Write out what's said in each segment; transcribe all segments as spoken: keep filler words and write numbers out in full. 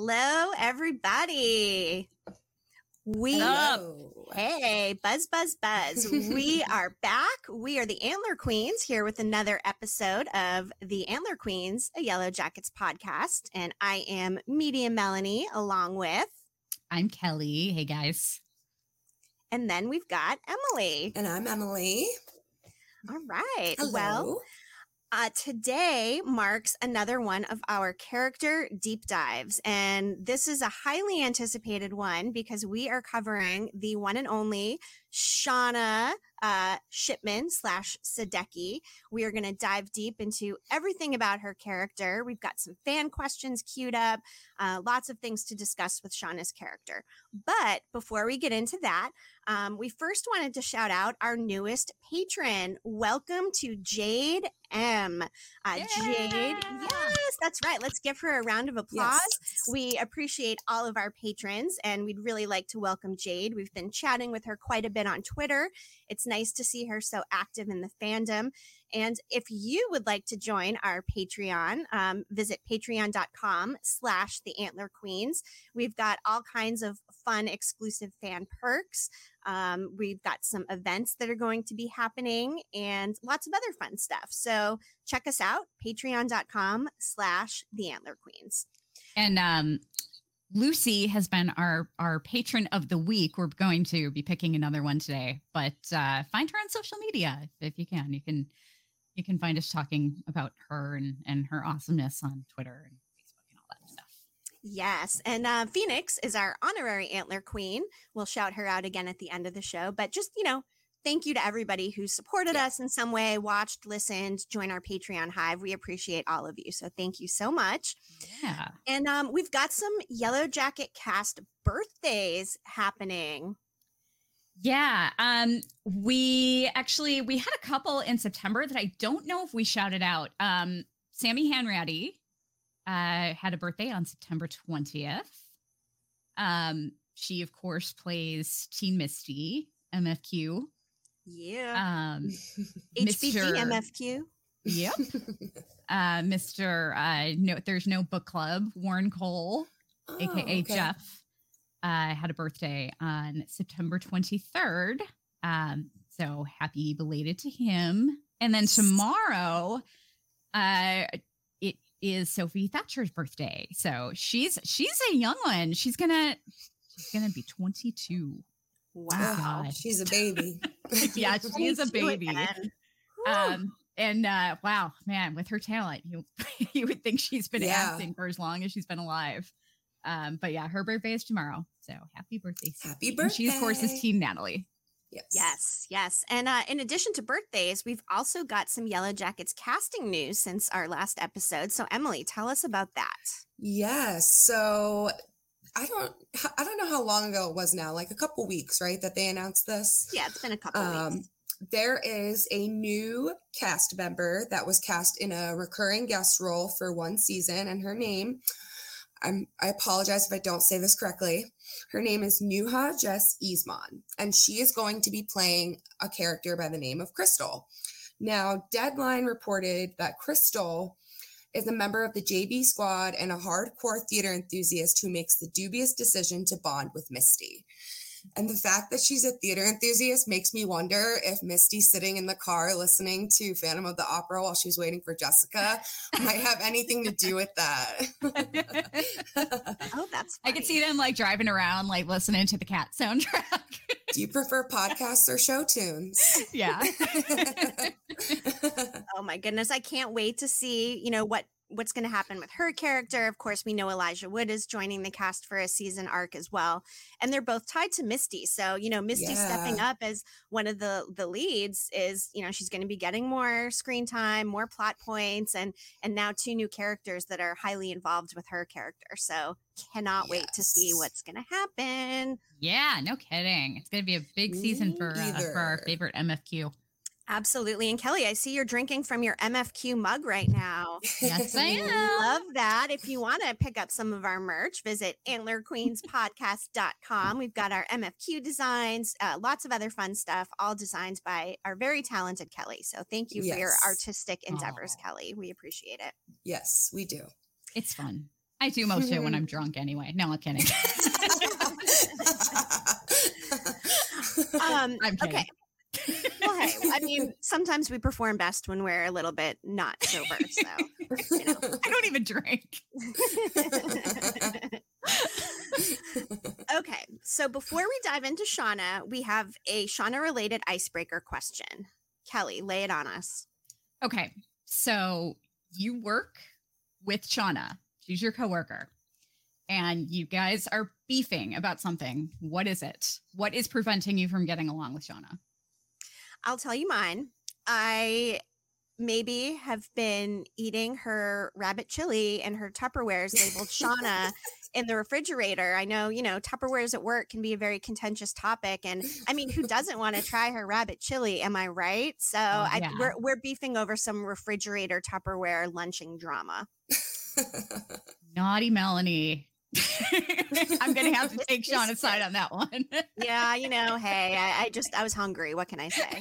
Hello, everybody. We Hello. Hey, buzz, buzz, buzz. We are back. We are the Antler Queens here with another episode of the Antler Queens, a Yellow Jackets podcast. And I am Media Melanie along with... I'm Kelly. Hey, guys. And then we've got Emily. And I'm Emily. All right. Hello. Well, Uh, today marks another one of our character deep dives, and this is a highly anticipated one because we are covering the one and only Shauna uh, Shipman slash Sadecki. We are going to dive deep into everything about her character. We've got some fan questions queued up, uh, lots of things to discuss with Shauna's character. But before we get into that, um, we first wanted to shout out our newest patron. Welcome to Jade M. Uh, Yeah. Jade, yes, that's right. Let's give her a round of applause. Yes. We appreciate all of our patrons, and we'd really like to welcome Jade. We've been chatting with her quite a bit on Twitter. It's nice to see her so active in the fandom. And if you would like to join our Patreon, um, visit patreon.com slash the Antler Queens. We've got all kinds of fun exclusive fan perks. Um, we've got some events that are going to be happening and lots of other fun stuff. So check us out, patreon.com slash the Antler Queens. And um, Lucy has been our, our patron of the week. We're going to be picking another one today, but uh, find her on social media if, if you can. You can you can find us talking about her and, and her awesomeness on Twitter and Facebook and all that stuff. Yes. And uh, Phoenix is our honorary Antler Queen. We'll shout her out again at the end of the show. But just, you know, thank you to everybody who supported Yeah. us in some way, watched, listened, joined our Patreon hive. We appreciate all of you. So thank you so much. Yeah. And um, we've got some Yellow Jacket cast birthdays happening. Yeah. Um, we actually, we had a couple in September that I don't know if we shouted out. Um, Sammy Hanratty uh, had a birthday on September twentieth. Um, she, of course, plays Teen Misty, M F Q. Yeah. Um, H B G Mister M F Q. Yep. uh, Mister Uh, no, there's no book club. Warren Cole, Oh, aka okay. Jeff, uh, had a birthday on September twenty-third. Um, so happy belated to him. And then tomorrow, uh, it is Sophie Thatcher's birthday. So she's she's a young one. She's gonna she's gonna be twenty-two. Wow. God. She's a baby. Yeah, she is a twenty-two baby. again. Whew. Um, and uh, wow, man, with her talent, you you would think she's been Yeah. acting for as long as she's been alive. Um, but yeah, her birthday is tomorrow. So happy birthday. Happy Sophie. And she, of course, is birthday. Teen Natalie. Yes. Yes, yes. And uh, in addition to birthdays, we've also got some Yellow Jackets casting news since our last episode. So Emily, tell us about that. Yes. So I don't I don't know how long ago it was now, like a couple weeks, right, that they announced this. Yeah, it's been a couple Um, weeks. there is a new cast member that was cast in a recurring guest role for one season, and her name, I'm, I apologize if I don't say this correctly. Her name is Nuha Jess Isman, and she is going to be playing a character by the name of Crystal. Now, Deadline reported that Crystal is a member of the J B squad and a hardcore theater enthusiast who makes the dubious decision to bond with Misty. And the fact that she's a theater enthusiast makes me wonder if Misty's sitting in the car listening to Phantom of the Opera while she's waiting for Jessica might have anything to do with that. Oh, that's I funny. could see them like driving around, like listening to the Cat soundtrack. Do you prefer podcasts or show tunes? Yeah. Oh my goodness, I can't wait to see, you know, what what's going to happen with her character. Of course, we know Elijah Wood is joining the cast for a season arc as well, and they're both tied to Misty. So, you know, Misty stepping Yeah. up as one of the the leads is, you know, she's going to be getting more screen time, more plot points, and and now two new characters that are highly involved with her character. So, cannot wait to see Yes. what's going to happen. Yeah, no kidding. It's going to be a big season Me for uh, for our either. favorite M F Q. Absolutely. And Kelly, I see you're drinking from your M F Q mug right now. Yes, I We am. love that. If you want to pick up some of our merch, visit antler queens podcast dot com. We've got our M F Q designs, uh, lots of other fun stuff, all designed by our very talented Kelly. So thank you for your Yes. artistic endeavors, Aw. Kelly. We appreciate it. Yes, we do. It's fun. I do most of it when I'm drunk anyway. No, I'm kidding. um, I'm kidding. Okay. Well, hey, I mean, sometimes we perform best when we're a little bit not sober. So, you know. I don't even drink. Okay. So before we dive into Shauna, we have a Shauna related icebreaker question. Kelly, lay it on us. Okay. So you work with Shauna. She's your coworker. And you guys are beefing about something. What is it? What is preventing you from getting along with Shauna? I'll tell you mine. I maybe have been eating her rabbit chili and her Tupperwares labeled Shauna in the refrigerator. I know, you know, Tupperwares at work can be a very contentious topic. And I mean, who doesn't want to try her rabbit chili? Am I right? So Oh, yeah. I, we're, we're beefing over some refrigerator Tupperware lunching drama. Naughty Melanie. I'm going to have to take Shauna's side on that one. Yeah, you know, hey, I, I just, I was hungry. What can I say?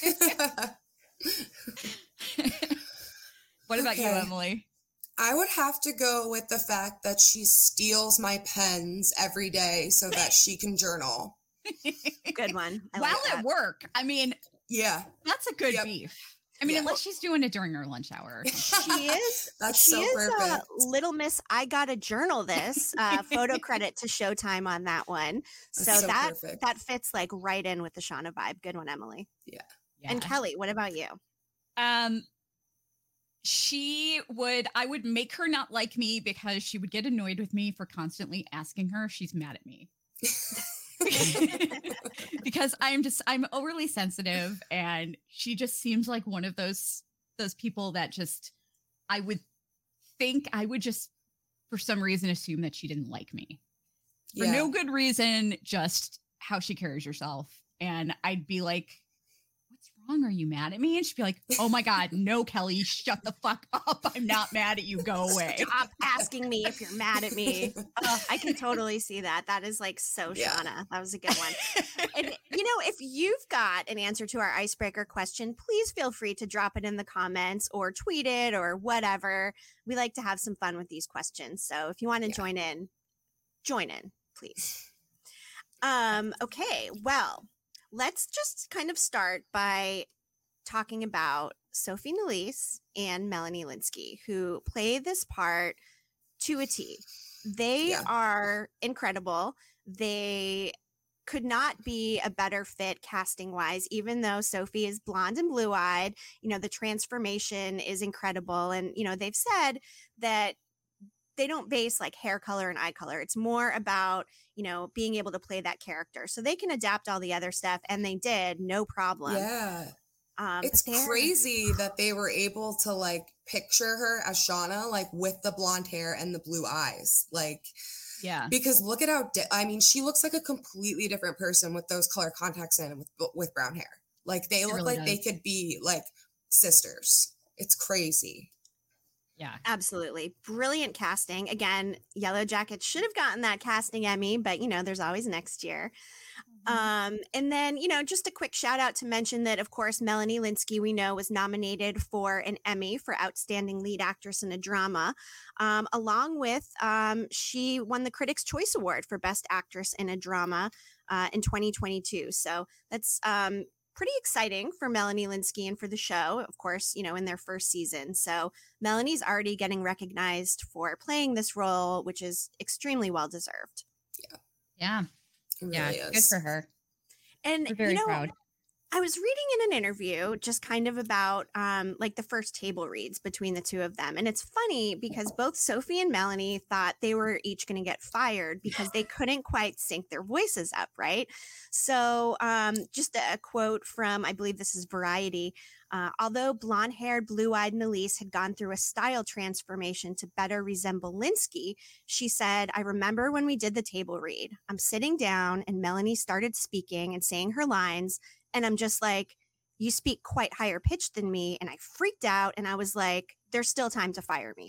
What about Okay. you, Emily? I would have to go with the fact that she steals my pens every day so that she can journal. Good one. I While like that. at work. I mean, Yeah. that's a good Yep. beef. I mean, Yeah. unless she's doing it during her lunch hour. Or something. She is. That's she so is uh, perfect. Little Miss. I gotta journal this. Uh, photo credit to Showtime on that one. So, That's so that perfect. that fits like right in with the Shauna vibe. Good one, Emily. Yeah. And Kelly, what about you? Um, she would, I would make her not like me because she would get annoyed with me for constantly asking her if she's mad at me. Because I'm just, I'm overly sensitive, and she just seems like one of those, those people that just, I would think I would just, for some reason, assume that she didn't like me. For Yeah. no good reason, just how she carries herself. And I'd be like, what's wrong? Are you mad at me? And she'd be like, oh my God, no, Kelly, shut the fuck up. I'm not mad at you. Go away. Stop asking me if you're mad at me. Oh, I can totally see that. That is like so Yeah. Shauna. That was a good one. And you know, if you've got an answer to our icebreaker question, please feel free to drop it in the comments or tweet it or whatever. We like to have some fun with these questions. So if you want to Yeah. join in, join in, please. Um, okay, well, let's just kind of start by talking about Sophie Nélisse and Melanie Lynskey, who play this part to a T. They Yeah. are incredible. They could not be a better fit casting wise, even though Sophie is blonde and blue eyed. You know, the transformation is incredible. And, you know, they've said that they don't base like hair color and eye color. It's more about, you know, being able to play that character. So they can adapt all the other stuff, and they did, no problem. Yeah. Um, It's but they're- crazy that they were able to like picture her as Shauna, like with the blonde hair and the blue eyes. Like, Yeah. because look at how, di- I mean, she looks like a completely different person with those color contacts in and with, with brown hair. Like they It look really like they does. could be like sisters. It's crazy. Yeah. Absolutely. Brilliant casting. Again, Yellow Jackets should have gotten that casting Emmy, but you know, there's always next year. Um, and then, you know, just a quick shout out to mention that, of course, Melanie Lynskey, we know, was nominated for an Emmy for Outstanding Lead Actress in a Drama. Um, along with, um, she won the Critics' Choice Award for Best Actress in a Drama uh, in twenty twenty-two. So that's um, pretty exciting for Melanie Lynskey and for the show, of course, you know, in their first season. So Melanie's already getting recognized for playing this role, which is extremely well deserved. Yeah. It really Yeah. is. Good for her. And We're very you know, proud. I was reading in an interview just kind of about um, like the first table reads between the two of them. And it's funny because both Sophie and Melanie thought they were each going to get fired because they couldn't quite sync their voices up, right? So um, just a, a quote from, I believe this is Variety. Uh, although blonde-haired, blue-eyed Nélisse had gone through a style transformation to better resemble Lynskey, she said, I remember when we did the table read. I'm sitting down and Melanie started speaking and saying her lines. And I'm just like, you speak quite higher pitched than me. And I freaked out and I was like, there's still time to fire me.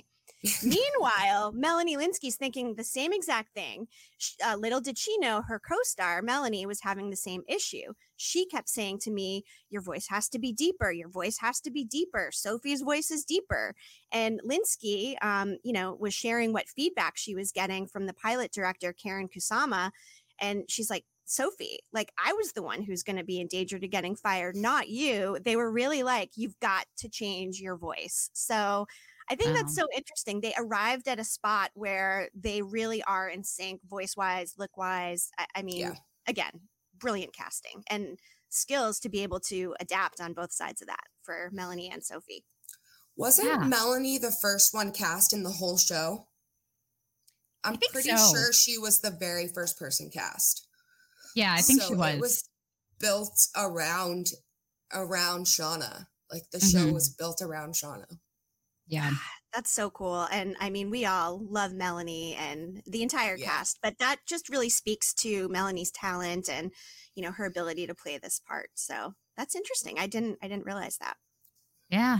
Meanwhile, Melanie Lynskey's thinking the same exact thing. Uh, little did she know her co-star, Melanie, was having the same issue. She kept saying to me, your voice has to be deeper. Your voice has to be deeper. Sophie's voice is deeper. And Lynskey, um, you know, was sharing what feedback she was getting from the pilot director, Karen Kusama. And she's like, Sophie, like I was the one who's going to be in danger to getting fired, not you. They were really like, you've got to change your voice. So I think Wow. that's so interesting. They arrived at a spot where they really are in sync, voice wise, look wise. I, I mean, Yeah. again, brilliant casting and skills to be able to adapt on both sides of that for Melanie and Sophie. Wasn't Yeah. Melanie the first one cast in the whole show? I'm think pretty so. sure she was the very first person cast. Yeah, I think So she was. It was built around around Shauna. Like the show Mhm. was built around Shauna. Yeah. That's so cool. And I mean, we all love Melanie and the entire Yeah. cast, but that just really speaks to Melanie's talent and, you know, her ability to play this part. So that's interesting. I didn't, I didn't realize that. Yeah.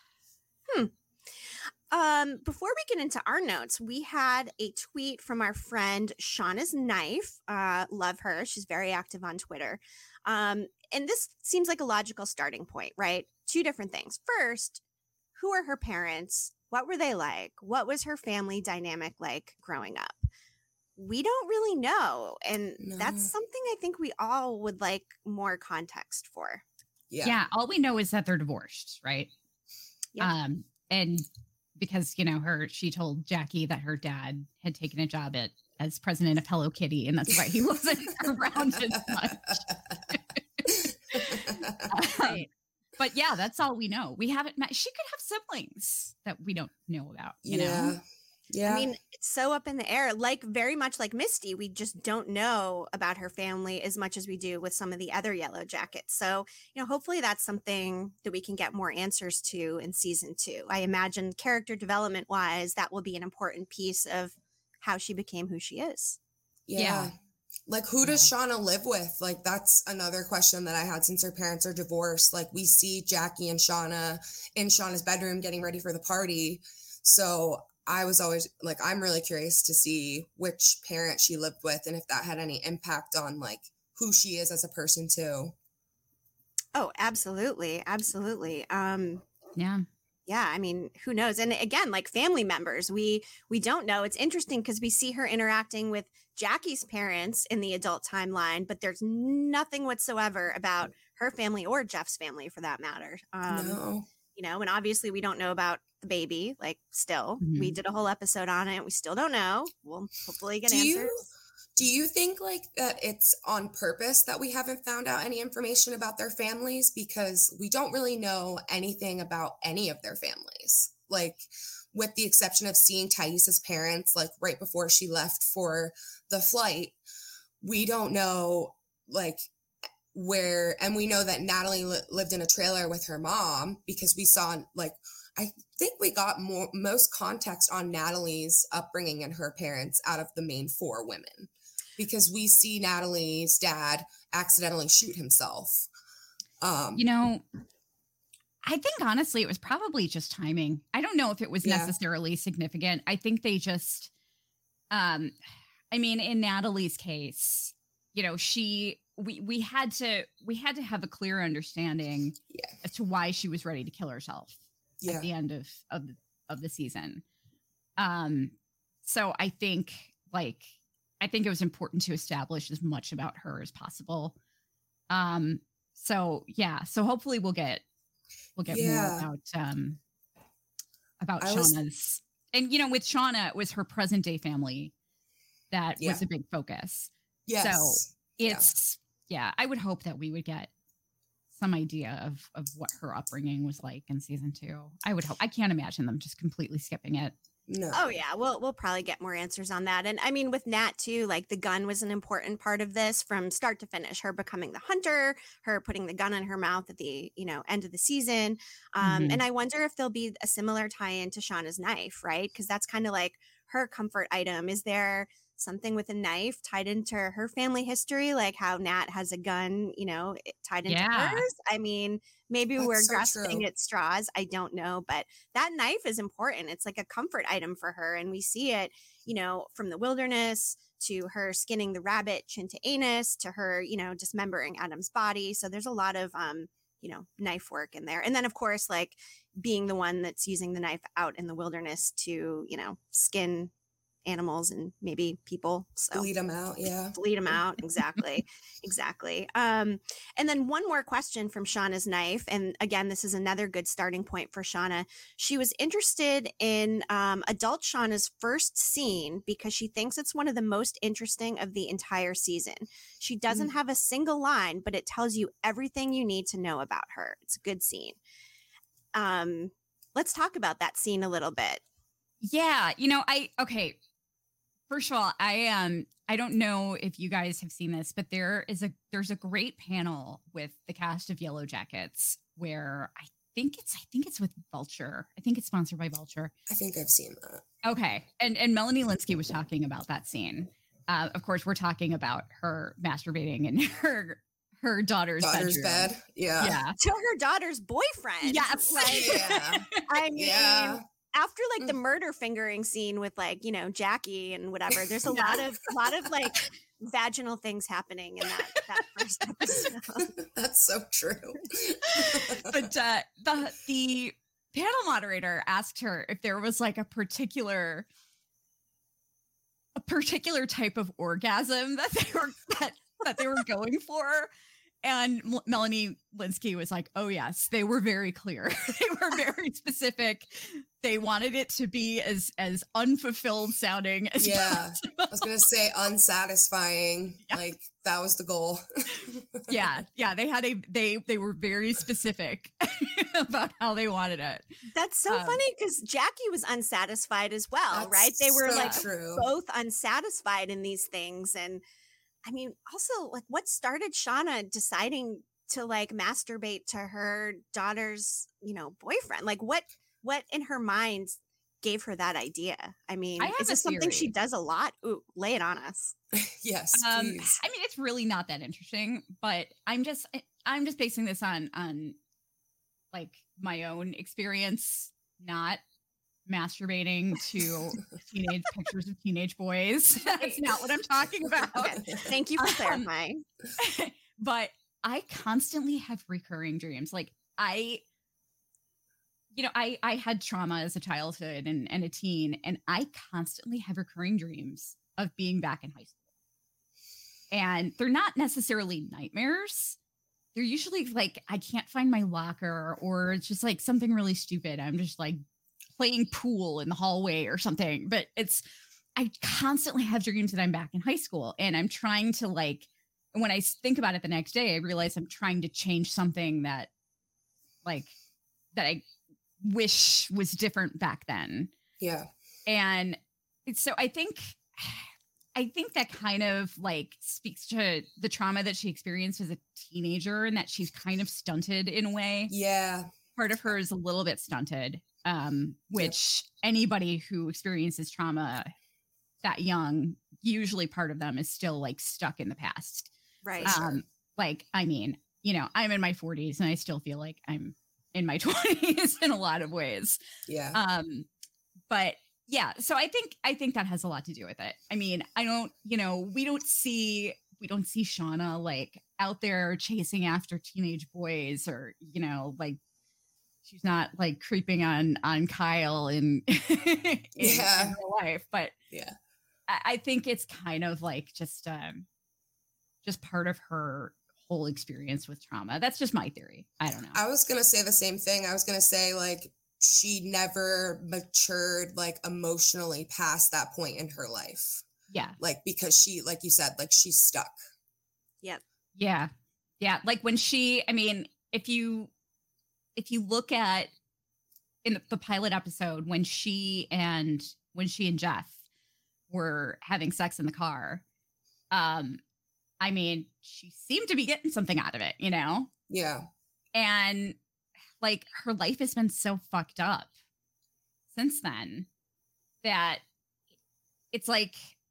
Um, before we get into our notes, we had a tweet from our friend Shauna's Knife. Uh, love her. She's very active on Twitter. Um, and this seems like a logical starting point, right? Two different things. First, who are her parents? What were they like? What was her family dynamic like growing up? We don't really know. And No. that's something I think we all would like more context for. Yeah. Yeah. All we know is that they're divorced, right? Yep. Um, and because, you know, her, she told Jackie that her dad had taken a job at as president of Hello Kitty, and that's why he wasn't around as much. Um, but yeah, that's all we know. We haven't met. She could have siblings that we don't know about, you yeah. know? Yeah. I mean, it's so up in the air, like very much like Misty. We just don't know about her family as much as we do with some of the other Yellow Jackets. So, you know, hopefully that's something that we can get more answers to in season two. I imagine character development wise, that will be an important piece of how she became who she is. yeah. yeah. Like, who does Shauna live with? Like, that's another question that I had since her parents are divorced. Like, we see Jackie and Shauna in Shauna's bedroom getting ready for the party. So I was always like, I'm really curious to see which parent she lived with and if that had any impact on like who she is as a person too. Oh, absolutely. Absolutely. Um, Yeah. yeah, I mean, who knows? And again, like family members, we we don't know. It's interesting because we see her interacting with Jackie's parents in the adult timeline, but there's nothing whatsoever about her family or Jeff's family for that matter. Um, no. You know, and obviously we don't know about the baby, like still. Mhm. We did a whole episode on it. We still don't know. We'll hopefully get Do answers. you, do you think like that it's on purpose that we haven't found out any information about their families? Because we don't really know anything about any of their families. Like, with the exception of seeing Thaisa's parents, like right before she left for the flight, we don't know like where, and we know that Natalie li- lived in a trailer with her mom because we saw like, I think we got more, most context on Natalie's upbringing and her parents out of the main four women, because we see Natalie's dad accidentally shoot himself. Um, You know, I think honestly, it was probably just timing. I don't know if it was Yeah. necessarily significant. I think they just, um, I mean, in Natalie's case, you know, she, we, we had to, we had to have a clear understanding Yeah. as to why she was ready to kill herself yeah. at the end of, of, the- of the season. Um, so I think like, I think it was important to establish as much about her as possible. Um, so yeah, so hopefully we'll get, we'll get Yeah. more about, um, about I was- Shauna's, and you know, with Shauna, it was her present day family that Yeah. was a big focus. Yes. Yeah. It's, yeah, I would hope that we would get some idea of, of what her upbringing was like in season two. I would hope. I can't imagine them just completely skipping it. No. Oh yeah, we'll we'll probably get more answers on that. And I mean, with Nat too, like the gun was an important part of this from start to finish. Her becoming the hunter, her putting the gun in her mouth at the you know end of the season. Um, Mhm. And I wonder if there'll be a similar tie-in to Shauna's knife, right? Because that's kind of like her comfort item. Is there something with a knife tied into her family history, like how Nat has a gun, you know, tied into Yeah. hers. I mean, maybe That's we're so grasping true. at straws. I don't know, but that knife is important. It's like a comfort item for her. And we see it, you know, from the wilderness to her skinning the rabbit chin to anus to her, you know, dismembering Adam's body. So there's a lot of, um, you know, knife work in there. And then, of course, like being the one that's using the knife out in the wilderness to, you know, skin animals and maybe people. So Bleed them out. Yeah. bleed them out. Exactly. Exactly. Um, and then one more question from Shauna's knife. And again, this is another good starting point for Shauna. She was interested in um, adult Shauna's first scene because she thinks it's one of the most interesting of the entire season. She doesn't Mm. have a single line, but it tells you everything you need to know about her. It's a good scene. Um, let's talk about that scene a little bit. Yeah. You know, I, okay. First of all, I um I don't know if you guys have seen this, but there is a there's a great panel with the cast of Yellow Jackets where I think it's I think it's with Vulture. I think it's sponsored by Vulture. I think I've seen that. Okay. And and Melanie Linsky was talking about that scene. Uh, of course, we're talking about her masturbating in her her daughter's, Daughter's bedroom. bed. Yeah. Yeah. To her daughter's boyfriend. Yes. Like, Yeah. I mean, Yeah. after like the murder fingering scene with like, you know, Jackie and whatever, there's a Yeah. lot of, lot of like vaginal things happening in that, that first episode. That's so true. But uh, the the panel moderator asked her if there was like a particular a particular type of orgasm that they were that, that they were going for. And M- Melanie Linsky was like, oh, yes, they were very clear. They were very specific. They wanted it to be as as unfulfilled sounding as Yeah. possible. I was going to say unsatisfying. Yeah. Like that was the goal. Yeah. Yeah. They had a they they were very specific about how they wanted it. That's so Um, funny because Jackie was unsatisfied as well, That's right? They were so like true. both unsatisfied in these things. And I mean, also like what started Shauna deciding to like masturbate to her daughter's, you know, boyfriend? Like what, what in her mind gave her that idea? I mean, I have is a this something she theory. does a lot? Ooh, lay it on us. Yes, Um, please. I mean, it's really not that interesting, but I'm just I'm just basing this on on like my own experience, not masturbating to teenage pictures of teenage boys. That's not what I'm talking about. Okay. Thank you for Um, clarifying. But I constantly have recurring dreams. Like I, you know, I I had trauma as a childhood and, and a teen, and I constantly have recurring dreams of being back in high school. And they're not necessarily nightmares. They're usually like I can't find my locker, or it's just like something really stupid. I'm just like playing pool in the hallway or something. But it's I constantly have dreams that I'm back in high school, and I'm trying to like. And when I think about it the next day, I realize I'm trying to change something that, like, that I wish was different back then. Yeah. And it's, so I think, I think that kind of like speaks to the trauma that she experienced as a teenager, and that she's kind of stunted in a way. Yeah. Part of her is a little bit stunted, um, which anybody who experiences trauma that young, usually part of them is still like stuck in the past. Right. Sure. Um, like, I mean, you know, I'm in my forties and I still feel like I'm in my twenties in a lot of ways. Yeah. Um, but yeah, so I think I think that has a lot to do with it. I mean, I don't, you know, we don't see we don't see Shauna like out there chasing after teenage boys, or, you know, like she's not like creeping on on Kyle in, in, Yeah. in real life. But Yeah. I, I think it's kind of like just um just part of her whole experience with trauma. That's just my theory. I don't know. I was going to say the same thing. I was going to say, like, she never matured, like, emotionally past that point in her life. Yeah. Like, because she, like you said, like, she's stuck. Yep. Yeah. Yeah. Like when she, I mean, if you, if you look at in the, the pilot episode, when she and, when she and Jeff were having sex in the car, um, I mean, she seemed to be getting something out of it, you know? Yeah. And like her life has been so fucked up since then that it's like,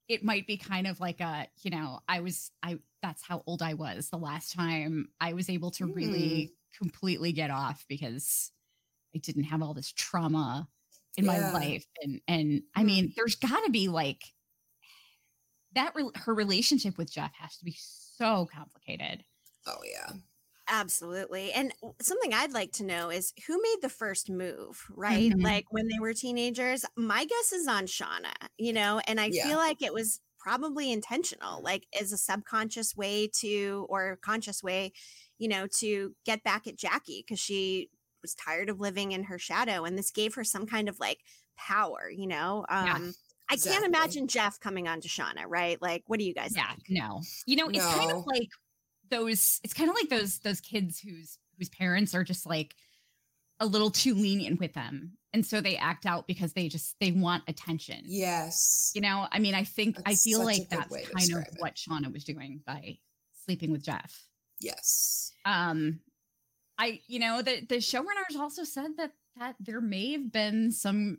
it might be kind of like a, you know, I was, I, that's how old I was the last time I was able to Mm. really completely get off because I didn't have all this trauma in Yeah. my life. And, and I Mm. mean, there's gotta be like that, re- her relationship with Jeff has to be so complicated. Oh yeah. Absolutely. And w- something I'd like to know is who made the first move, right? Mhm. Like when they were teenagers. My guess is on Shauna, you know, and I Yeah. feel like it was probably intentional, like as a subconscious way to, or conscious way, you know, to get back at Jackie because she was tired of living in her shadow. And this gave her some kind of like power, you know? Um, Yeah. I Exactly. can't imagine Jeff coming on to Shauna, right? Like, what do you guys Yeah, think? no. You know, it's kind No. of like those, it's kind of like those, those kids whose, whose parents are just like a little too lenient with them. And so they act out because they just, they want attention. Yes. You know, I mean, I think, I That's feel such a like good that's way to kind of describe it. what Shauna was doing by sleeping with Jeff. Yes. Um, I, you know, the, the showrunners also said that, that there may have been some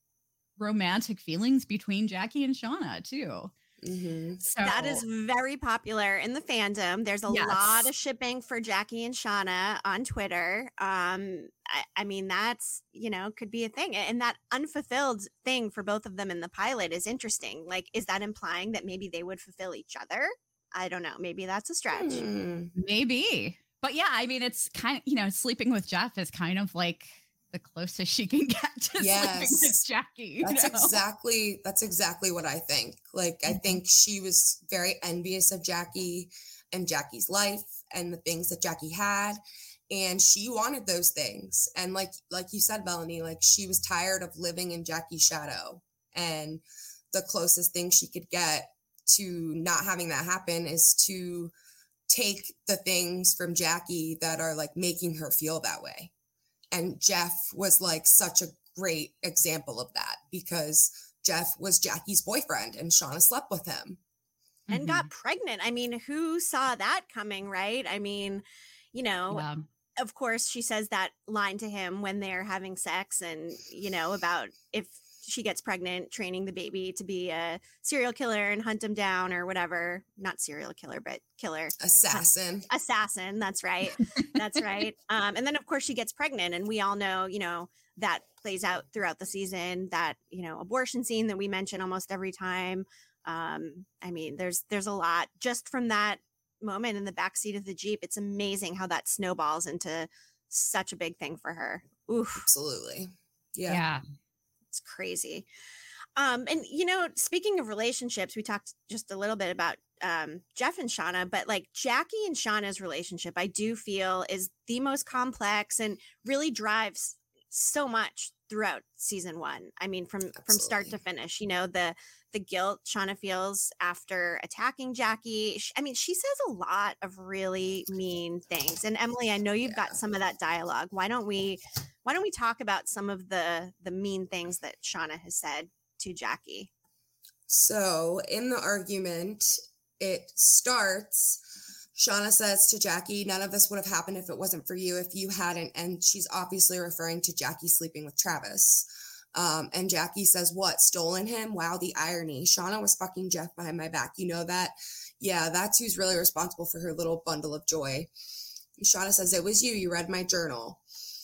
romantic feelings between Jackie and Shauna too. Mm-hmm. So That is very popular in the fandom. There's a Yes. lot of shipping for Jackie and Shauna on Twitter. Um, I, I mean, that's, you know, could be a thing. And that unfulfilled thing for both of them in the pilot is interesting. Like, is that implying that maybe they would fulfill each other? I don't know. Maybe that's a stretch. Mm. maybe, but yeah, I mean, it's kind of, you know, sleeping with Jeff is kind of like the closest she can get to sleeping Yes. with Jackie. you That's know? exactly that's exactly what I think. Like I Mhm. think she was very envious of Jackie and Jackie's life and the things that Jackie had, and she wanted those things. And like like you said, Melanie, like she was tired of living in Jackie's shadow, and the closest thing she could get to not having that happen is to take the things from Jackie that are like making her feel that way. And Jeff was like such a great example of that because Jeff was Jackie's boyfriend and Shauna slept with him. And Mhm. got pregnant. I mean, who saw that coming, right? I mean, you know, Yeah. of course, she says that line to him when they're having sex and, you know, about if she gets pregnant, training the baby to be a serial killer and hunt him down or whatever. Not serial killer, but killer. Assassin. Assassin. That's right. That's right. Um, and then, of course, she gets pregnant. And we all know, you know, that plays out throughout the season, that, you know, abortion scene that we mention almost every time. Um, I mean, there's there's a lot just from that moment in the backseat of the Jeep. It's amazing how that snowballs into such a big thing for her. Oof, Absolutely. Yeah. Yeah. it's crazy. Um, and you know, speaking of relationships, we talked just a little bit about um, Jeff and Shauna, but like Jackie and Shauna's relationship, I do feel is the most complex and really drives so much throughout season one. I mean, from from start to Absolutely. finish. You know, the the guilt Shauna feels after attacking Jackie. Sh- I mean, she says a lot of really mean things. And Emily, I know you've got Yeah. some of that dialogue. Why don't we why don't we talk about some of the the mean things that Shauna has said to Jackie? So in the argument, it starts. Shauna says to Jackie, none of this would have happened if it wasn't for you, if you hadn't. And she's obviously referring to Jackie sleeping with Travis. Um, and Jackie says, what, stolen him? Wow, the irony. Shauna was fucking Jeff behind my back. You know that? Yeah, that's who's really responsible for her little bundle of joy. And Shauna says, it was you. You read my journal.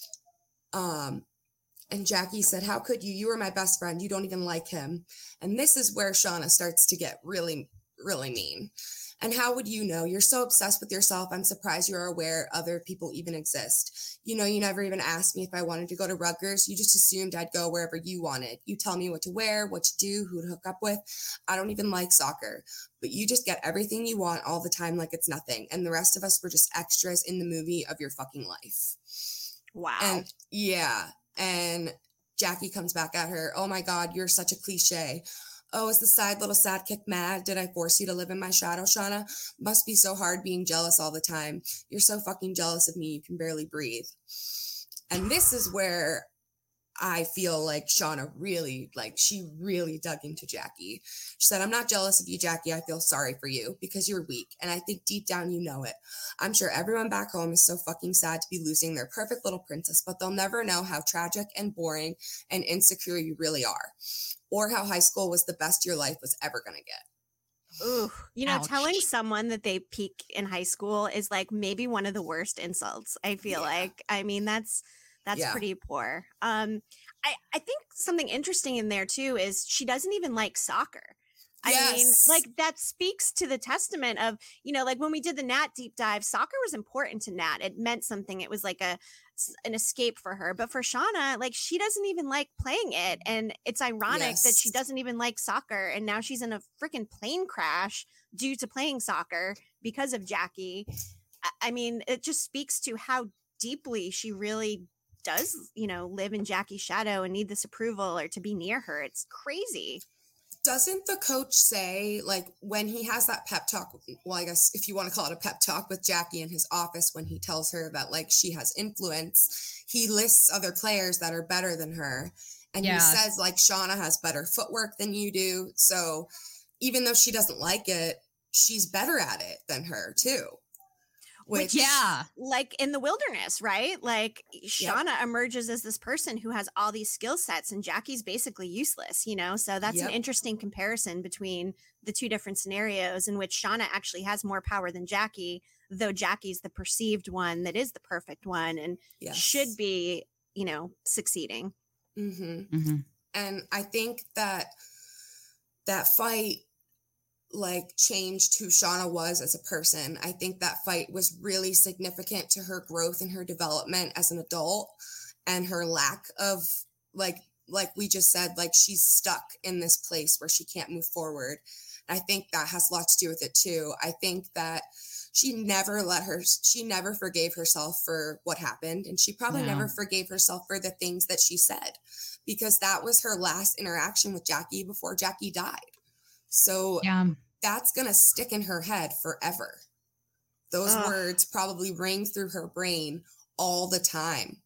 Um, and Jackie said, how could you? You were my best friend. You don't even like him. And this is where Shauna starts to get really, really mean. And how would you know? You're so obsessed with yourself. I'm surprised you're aware other people even exist. You know, you never even asked me if I wanted to go to Rutgers. You just assumed I'd go wherever you wanted. You tell me what to wear, what to do, who to hook up with. I don't even like soccer, but you just get everything you want all the time like it's nothing. And the rest of us were just extras in the movie of your fucking life. Wow. And yeah. And Jackie comes back at her. Oh my God, you're such a cliche. Oh, is the side little sidekick mad? Did I force you to live in my shadow, Shauna? Must be so hard being jealous all the time. You're so fucking jealous of me, you can barely breathe. And this is where I feel like Shauna really, like, she really dug into Jackie. She said, I'm not jealous of you, Jackie. I feel sorry for you because you're weak. And I think deep down you know it. I'm sure everyone back home is so fucking sad to be losing their perfect little princess, but they'll never know how tragic and boring and insecure you really are, or how high school was the best your life was ever going to get. Ooh, you know, Ouch. telling someone that they peak in high school is like maybe one of the worst insults. I feel Yeah. like. I mean, that's that's Yeah. pretty poor. Um, I I think something interesting in there too is she doesn't even like soccer. I mean, Yes. like that speaks to the testament of, you know, like when we did the Nat deep dive, soccer was important to Nat. It meant something. It was like a s- an escape for her. But for Shauna, like she doesn't even like playing it. And it's ironic that she Yes. doesn't even like soccer. And now she's in a freaking plane crash due to playing soccer because of Jackie. I, I mean, it just speaks to how deeply she really does, you know, live in Jackie's shadow and need this approval or to be near her. It's crazy. Doesn't the coach say, like, when he has that pep talk, well, I guess if you want to call it a pep talk with Jackie in his office, when he tells her that, like, she has influence, he lists other players that are better than her. And Yeah. he says, like, Shauna has better footwork than you do. So even though she doesn't like it, she's better at it than her, too. Which, Which, Yeah. like in the wilderness, right? Like Yep. Shauna emerges as this person who has all these skill sets and Jackie's basically useless, you know? So that's an Yep. interesting comparison between the two different scenarios in which Shauna actually has more power than Jackie, though Jackie's the perceived one that is the perfect one and Yes. should be, you know, succeeding. Mm-hmm. Mm-hmm. And I think that that fight, like, changed who Shauna was as a person. I think that fight was really significant to her growth and her development as an adult and her lack of, like, like we just said, like, she's stuck in this place where she can't move forward. I think that has a lot to do with it too. I think that she never let her, she never forgave herself for what happened. And she probably No. never forgave herself for the things that she said, because that was her last interaction with Jackie before Jackie died. So Yeah. that's going to stick in her head forever. Those Ugh. words probably ring through her brain all the time.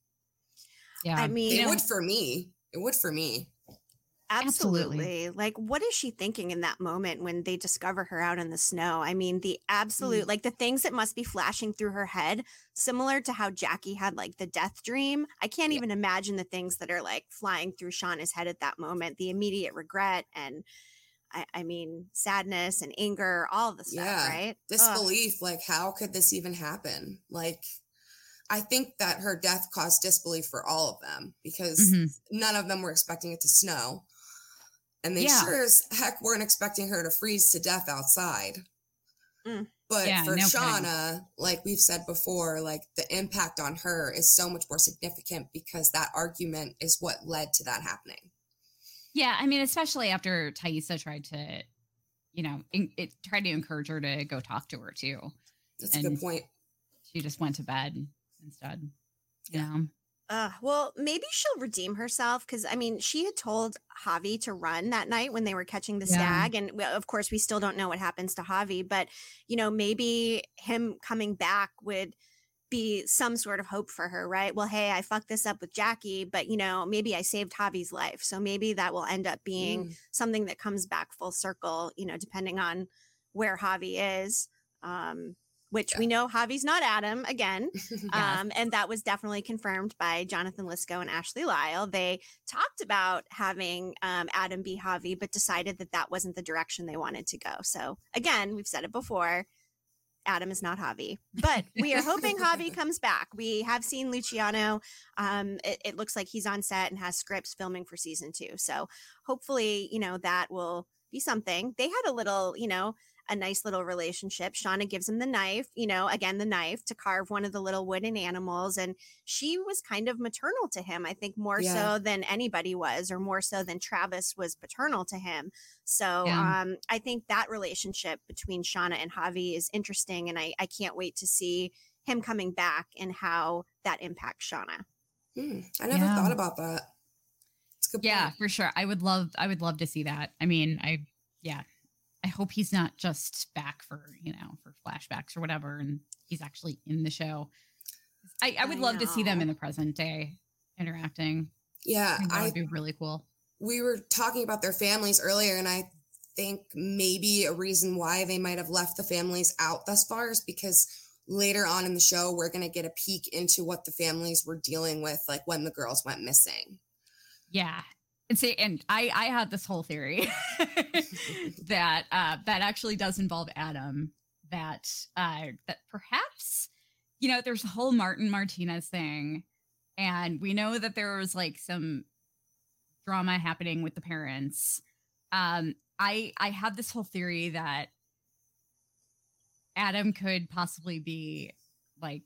Yeah. I mean, They You know, would for me. It would for me. absolutely. Absolutely. Like, what is she thinking in that moment when they discover her out in the snow? I mean, the absolute, Mm. like the things that must be flashing through her head, similar to how Jackie had like the death dream. I can't Yeah. even imagine the things that are like flying through Shauna's head at that moment, the immediate regret and I, I mean, sadness and anger, all the stuff, Yeah. right? Ugh. Disbelief. Like, how could this even happen? Like, I think that her death caused disbelief for all of them because Mhm. none of them were expecting it to snow. And they Yeah. sure as heck weren't expecting her to freeze to death outside. Mm. But Yeah, for no kidding. Shauna, like we've said before, like the impact on her is so much more significant because that argument is what led to that happening. Yeah, I mean, especially after Taissa tried to, you know, in, it tried to encourage her to go talk to her too. That's a And good point. She just went to bed instead. You Yeah. know? Uh, well, maybe she'll redeem herself because I mean, she had told Javi to run that night when they were catching the Yeah. stag, and well, of course, we still don't know what happens to Javi. But you know, maybe him coming back would be some sort of hope for her, right? Well, hey, I fucked this up with Jackie, but you know, maybe I saved Javi's life, so maybe that will end up being Mm. something that comes back full circle. You know, depending on where Javi is. Um, which Yeah. we know Javi's not Adam again. Yeah. Um, and that was definitely confirmed by Jonathan Lisco and Ashley Lyle. They talked about having um, Adam be Javi, but decided that that wasn't the direction they wanted to go. So again, we've said it before, Adam is not Javi, but we are hoping Javi comes back. We have seen Luciano. Um, it, it looks like he's on set and has scripts filming for season two. So hopefully, you know, that will be something. They had a little, you know, a nice little relationship. Shauna gives him the knife, you know, again, the knife to carve one of the little wooden animals. And she was kind of maternal to him, I think more Yeah. so than anybody was, or more so than Travis was paternal to him. So Yeah. um, I think that relationship between Shauna and Javi is interesting. And I, I can't wait to see him coming back and how that impacts Shauna. Hmm. I never Yeah. thought about that. It's a good Yeah, point. for sure. I would love I would love to see that. I mean, I yeah. I hope he's not just back for, you know, for flashbacks or whatever, and he's actually in the show. I, I would I love to see them know. in the present day interacting. Yeah. I think that I would be really cool. we were talking about their families earlier, and I think maybe a reason why they might have left the families out thus far is because later on in the show, we're going to get a peek into what the families were dealing with, like when the girls went missing. Yeah. And see, and I, I had this whole theory that uh, that actually does involve Adam. That uh, that perhaps, you know, there's a whole Martin Martinez thing, and we know that there was like some drama happening with the parents. Um, I I have this whole theory that Adam could possibly be like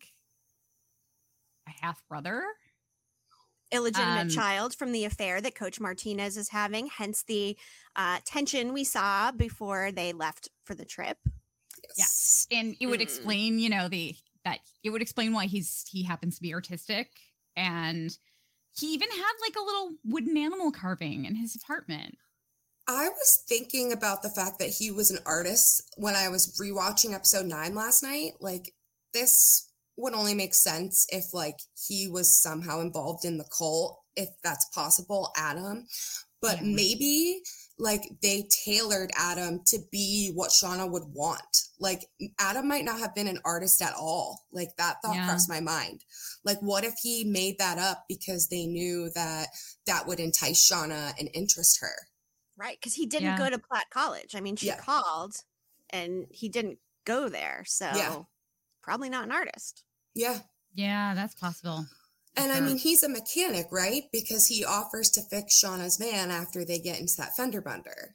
a half brother. Illegitimate Um, child from the affair that Coach Martinez is having, hence the uh, tension we saw before they left for the trip. Yes, and it would Mm. explain, you know, the that it would explain why he's he happens to be artistic, and he even had like a little wooden animal carving in his apartment. I was thinking about the fact that he was an artist when I was rewatching episode nine last night. Like, this would only make sense if like he was somehow involved in the cult, if that's possible, Adam. But Yeah. maybe like they tailored Adam to be what Shauna would want. Like, Adam might not have been an artist at all. Like, that thought Yeah. crossed my mind. Like, what if he made that up because they knew that that would entice Shauna and interest her? Right, because he didn't Yeah. go to Platt College. I mean, she Yeah. called and he didn't go there. So Yeah. probably not an artist. Yeah. Yeah, that's possible. And I Sure. mean, he's a mechanic, right? Because he offers to fix Shauna's van after they get into that fender bender.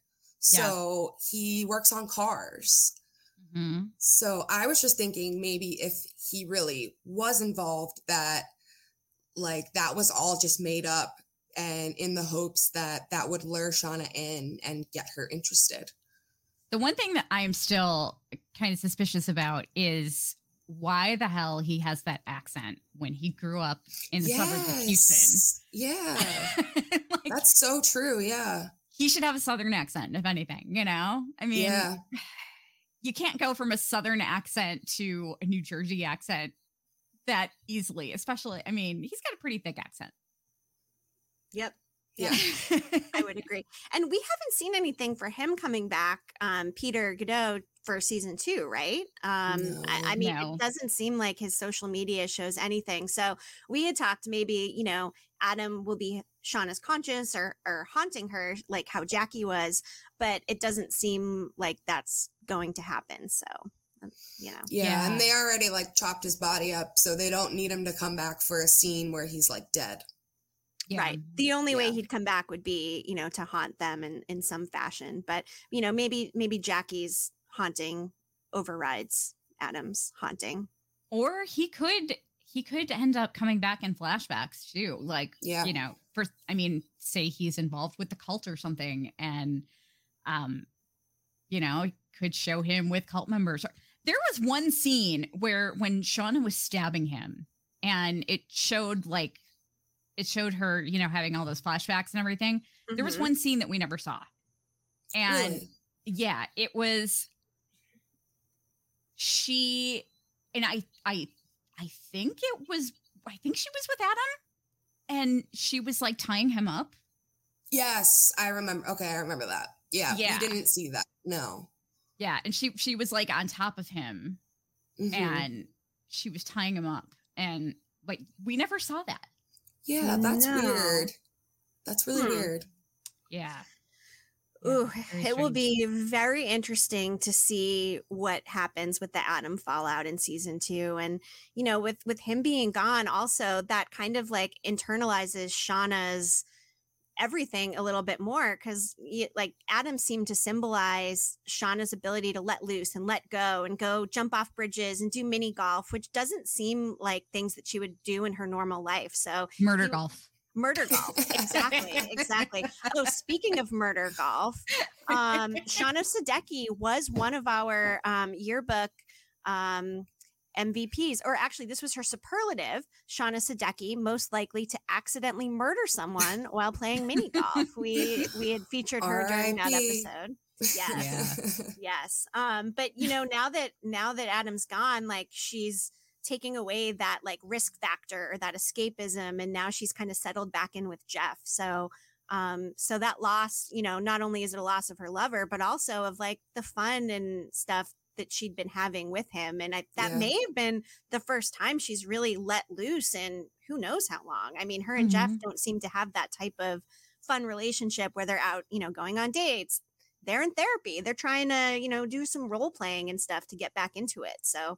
So he works on cars. Mhm. So I was just thinking maybe if he really was involved, that like that was all just made up and in the hopes that that would lure Shauna in and get her interested. The one thing that I'm still kind of suspicious about is why the hell he has that accent when he grew up in the suburbs of Houston. Yeah. Like, That's so true. Yeah. he should have a Southern accent, if anything, you know? I mean, Yeah. you can't go from a Southern accent to a New Jersey accent that easily, especially, I mean, he's got a pretty thick accent. Yep. Yeah. I would agree. And we haven't seen anything for him coming back, um, Peter Godot, for season two, right? Um, No. I, I mean, No. it doesn't seem like his social media shows anything. So we had talked maybe, you know, Adam will be Shauna's conscience or, or haunting her like how Jackie was, but it doesn't seem like that's going to happen. So, um, you know. Yeah, Yeah. and they already like chopped his body up, so they don't need him to come back for a scene where he's like dead. Yeah. Right. The only way Yeah. he'd come back would be, you know, to haunt them in, in some fashion. But, you know, maybe maybe Jackie's haunting overrides Adam's haunting. Or he could he could end up coming back in flashbacks too. Like, Yeah. you know, for I mean, say he's involved with the cult or something, and um, you know, could show him with cult members. There was one scene where when Shauna was stabbing him, and it showed like it showed her, you know, having all those flashbacks and everything. There was Mhm. one scene that we never saw. And Really? yeah, it was she and I I I think it was I think she was with Adam, and she was like tying him up. Yes, I remember. Okay, I remember that. Yeah, Yeah. we didn't see that. No. Yeah, and she she was like on top of him, Mhm. and she was tying him up, and like we never saw that. Yeah, that's No. weird. That's really Hmm. weird. Yeah. Ooh, very it will strange. be very interesting to see what happens with the Adam fallout in season two. And, you know, with with him being gone, also that kind of like internalizes Shauna's everything a little bit more, because like Adam seemed to symbolize Shauna's ability to let loose and let go and go jump off bridges and do mini golf, which doesn't seem like things that she would do in her normal life. So Murder you- golf. Murder golf. Exactly. Exactly. Oh, speaking of murder golf, um, Shauna Sadecki was one of our um, yearbook um, M V Ps, or actually, this was her superlative. Shauna Sadecki, most likely to accidentally murder someone while playing mini golf. We we had featured her during that R I P episode. Yes. Yes. Um, but you know, now that now that Adam's gone, like she's taking away that like risk factor or that escapism, and now she's kind of settled back in with Jeff. So um so that loss, you know, not only is it a loss of her lover, but also of like the fun and stuff that she'd been having with him. And I, that Yeah. may have been the first time she's really let loose in who knows how long. I mean, her and Jeff Mhm. don't seem to have that type of fun relationship where they're out, you know, going on dates. They're in therapy. They're trying to, you know, do some role playing and stuff to get back into it. So,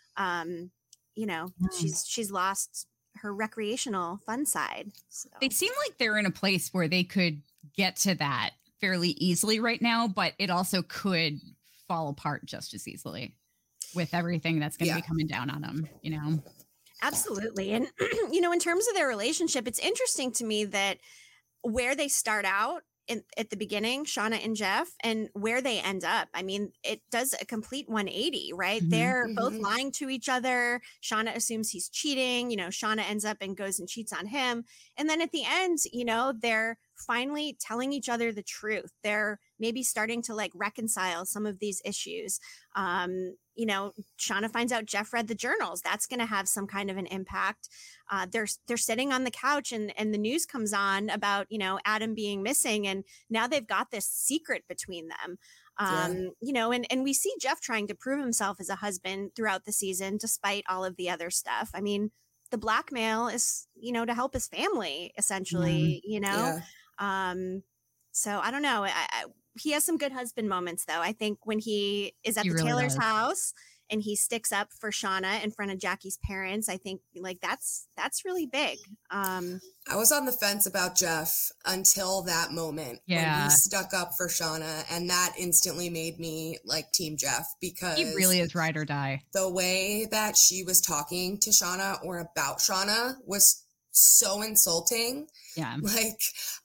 um, you know, Mm. she's she's lost her recreational fun side. So. They seem like they're in a place where they could get to that fairly easily right now, but it also could fall apart just as easily with everything that's going to Yeah. be coming down on them, you know? Absolutely. And, you know, in terms of their relationship, it's interesting to me that where they start out in, at the beginning, Shauna and Jeff, and where they end up. I mean, it does a complete one eighty, right? Mhm. They're both Mhm. lying to each other. Shauna assumes he's cheating. You know, Shauna ends up and goes and cheats on him. And then at the end, you know, they're finally telling each other the truth. They're maybe starting to like reconcile some of these issues. Um, you know, Shauna finds out Jeff read the journals. That's going to have some kind of an impact. Uh, they're they're sitting on the couch and and the news comes on about, you know, Adam being missing, and now they've got this secret between them. Um, Yeah. you know, and and we see Jeff trying to prove himself as a husband throughout the season, despite all of the other stuff. I mean, the blackmail is, you know, to help his family, essentially. You know, Yeah. um, so I don't know. I, I, he has some good husband moments, though. I think when he is at He the really Taylor's does. house and he sticks up for Shauna in front of Jackie's parents, I think like that's that's really big. Um, I was on the fence about Jeff until that moment when Yeah. he stuck up for Shauna, and that instantly made me like Team Jeff because He really is ride or die. the way that she was talking to Shauna or about Shauna was so insulting. Yeah. Like,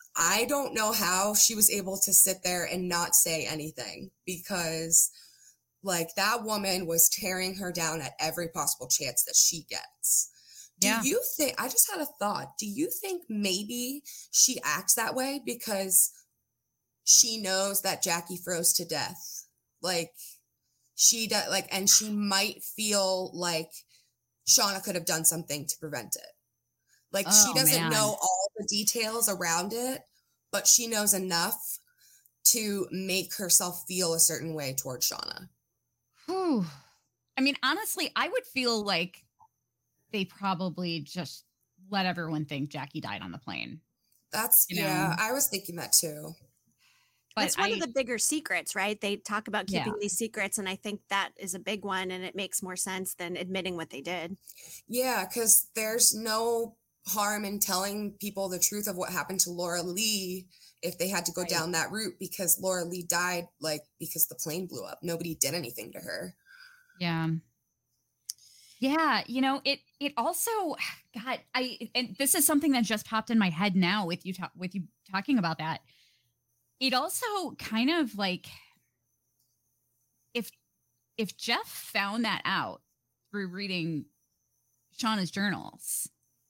I don't know how she was able to sit there and not say anything because, like, that woman was tearing her down at every possible chance that she gets. Do Yeah. you think, I just had a thought, do you think maybe she acts that way because she knows that Jackie froze to death? Like, she does, like, and she might feel like Shauna could have done something to prevent it. Like, Oh, she doesn't man. know all the details around it, but she knows enough to make herself feel a certain way towards Shauna. Whew. I mean, honestly, I would feel like they probably just let everyone think Jackie died on the plane. That's, You yeah, know. I was thinking that too. But it's one I, of the bigger secrets, right? They talk about keeping Yeah. these secrets, and I think that is a big one, and it makes more sense than admitting what they did. Yeah, because there's no harm in telling people the truth of what happened to Laura Lee if they had to go Right. down that route, because Laura Lee died like because the plane blew up. Nobody did anything to her. yeah. Yeah, you know, it it also, God, I and this is something that just popped in my head now with you ta- with you talking about that. It also kind of like if if Jeff found that out through reading Shauna's journals,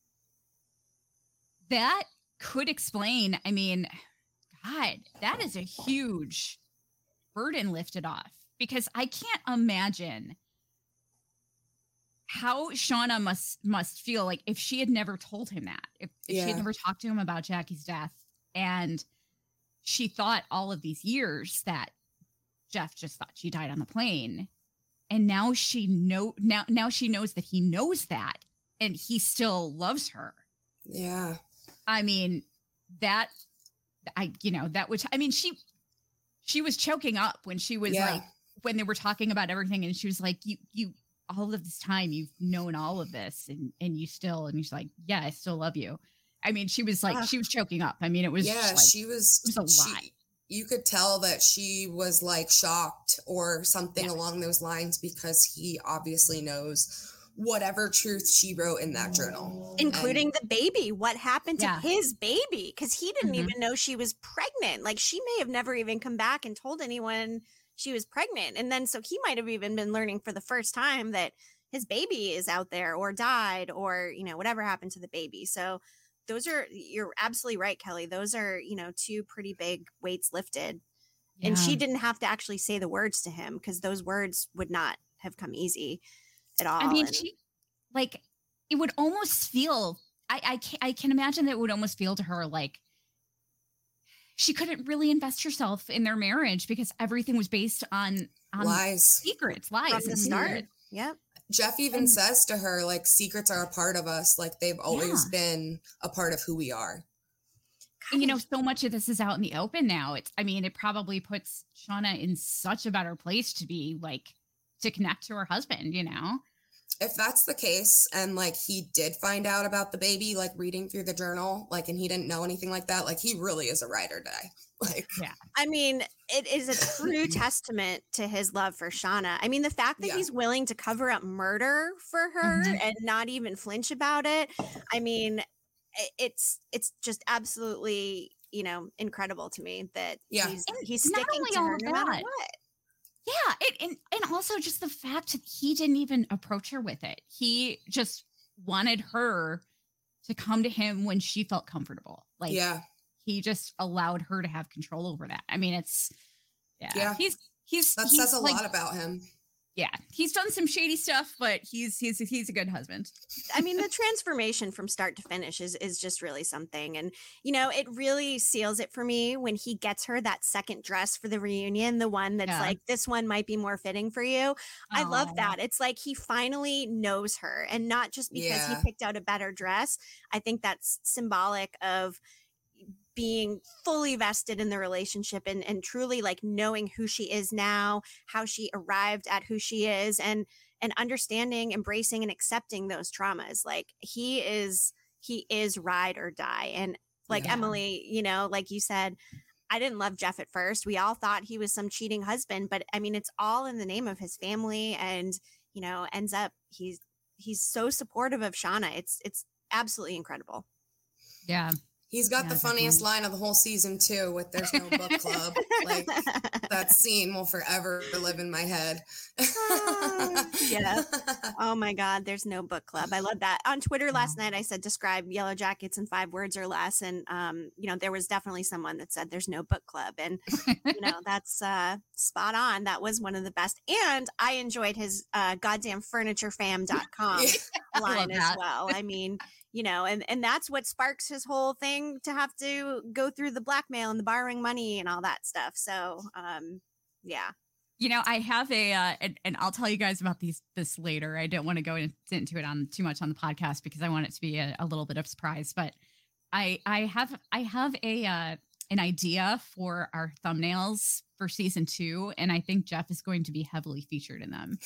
that could explain, I mean, God, that is a huge burden lifted off, because I can't imagine how Shauna must must feel like if she had never told him that, if, if she Yeah. had never talked to him about Jackie's death, and she thought all of these years that Jeff just thought she died on the plane, and now she know now now she knows that he knows that, and he still loves her. Yeah. I mean, that I you know that would I mean she she was choking up when she was Yeah. like when they were talking about everything, and she was like, you you all of this time you've known all of this, and and you still, and he's like, yeah, I still love you. I mean, she was like, Ah. she was choking up. I mean, it was Yeah, just like, she was, it was a she, lot. you could tell that she was like shocked or something Yeah. along those lines, because he obviously knows whatever truth she wrote in that journal. Including the baby. What happened to Yeah. his baby? Because he didn't Mhm. even know she was pregnant. Like, she may have never even come back and told anyone she was pregnant. And then so he might have even been learning for the first time that his baby is out there or died, or, you know, whatever happened to the baby. So those are, you're absolutely right, Kelly. Those are, you know, two pretty big weights lifted. And Yeah. she didn't have to actually say the words to him, because those words would not have come easy at all. I mean, And- she like it would almost feel. I I can, I can imagine that it would almost feel to her like she couldn't really invest herself in their marriage because everything was based on on lies. secrets, lies from the and start. secrets. Yep. Jeff even And- says to her, like, secrets are a part of us. Like, they've always Yeah. been a part of who we are. you know, so much of this is out in the open now. It's, I mean, it probably puts Shauna in such a better place to be like, to connect to her husband, you know? If that's the case, and like he did find out about the baby, like reading through the journal, like, and he didn't know anything like that, like he really is a ride or die. Like, yeah. I mean, it is a true testament to his love for Shauna. I mean, the fact that Yeah. he's willing to cover up murder for her Mhm. and not even flinch about it. I mean, i- it's it's just absolutely, you know, incredible to me that Yeah. he's And he's not sticking only to all her of no matter that, what. Yeah, it, and and also just the fact that he didn't even approach her with it. He just wanted her to come to him when she felt comfortable. Like, yeah. he just allowed her to have control over that. I mean, it's yeah. Yeah. He's he's That he's says a like, lot about him. yeah, he's done some shady stuff, but he's he's he's a good husband. I mean, the transformation from start to finish is is just really something. And, you know, it really seals it for me when he gets her that second dress for the reunion, the one that's Yeah. like, this one might be more fitting for you. I love Aw. that. It's like he finally knows her, and not just because he Yeah. picked out a better dress. I think that's symbolic of being fully vested in the relationship and, and truly like knowing who she is now, how she arrived at who she is, and and understanding, embracing, and accepting those traumas. Like he is he is ride or die. And like Yeah. Emily, you know, like you said, I didn't love Jeff at first. We all thought he was some cheating husband, but I mean, it's all in the name of his family, and you know, ends up he's he's so supportive of Shauna. It's it's absolutely incredible. Yeah. He's got Yeah, the funniest definitely. line of the whole season too, with "There's no book club." Like, that scene will forever live in my head. Ah, yeah. Oh my God, there's no book club. I love that. On Twitter last Wow. night, I said describe Yellow Jackets in five words or less, and um, you know, there was definitely someone that said there's no book club, and you know, that's uh, spot on. That was one of the best, and I enjoyed his uh, goddamn furniture fam dot com Yeah. I love line as that. well. I mean, you know, and and that's what sparks his whole thing to have to go through the blackmail and the borrowing money and all that stuff. So, um, yeah. You know, I have a, uh, and, and I'll tell you guys about these this later. I don't want to go in, into it on too much on the podcast because I want it to be a, a little bit of surprise. But I, I have, I have a, uh, an idea for our thumbnails for season two, and I think Jeff is going to be heavily featured in them.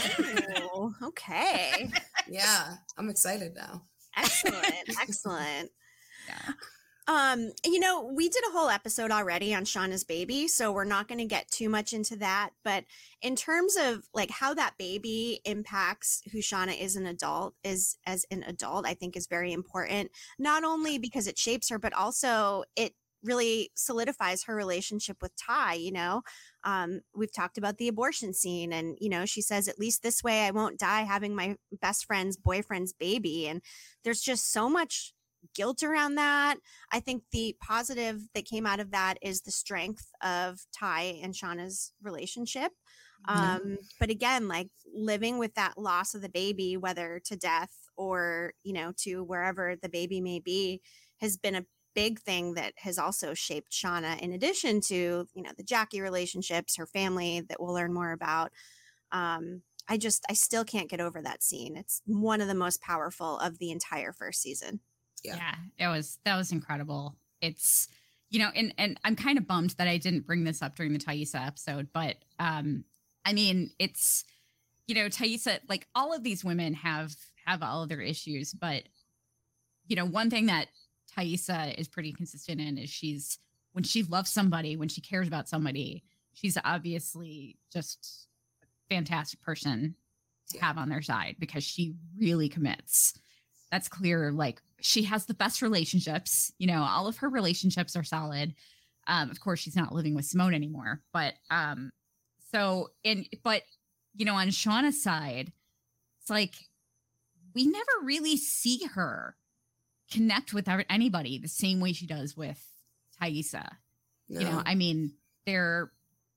Oh, okay. Yeah, I'm excited now. Excellent. Excellent. Yeah. Um, you know, we did a whole episode already on Shauna's baby, so we're not going to get too much into that. But in terms of like how that baby impacts who Shauna is an adult, is as an adult, I think is very important, not only because it shapes her, but also it really solidifies her relationship with Ty. You know, um, we've talked about the abortion scene, and, you know, she says, at least this way I won't die having my best friend's boyfriend's baby. And there's just so much guilt around that. I think the positive that came out of that is the strength of Ty and Shauna's relationship. Yeah. Um, but again, like living with that loss of the baby, whether to death or, you know, to wherever the baby may be, has been a big thing that has also shaped Shauna, in addition to, you know, the Jackie relationships, her family that we'll learn more about. Um, I just, I still can't get over that scene. It's one of the most powerful of the entire first season. Yeah. Yeah, it was, that was incredible. It's, you know, and, and I'm kind of bummed that I didn't bring this up during the Taissa episode, but, um, I mean, it's, you know, Taissa, like all of these women have, have all of their issues, but, you know, one thing that Taissa is pretty consistent in is she's, when she loves somebody, when she cares about somebody, she's obviously just a fantastic person to have on their side because she really commits. That's clear. Like, she has the best relationships, you know, all of her relationships are solid. Um, of course, she's not living with Simone anymore, but, um, so, and, but, you know, on Shauna's side, it's like, we never really see her connect with anybody the same way she does with Taissa. No. You know, I mean, their,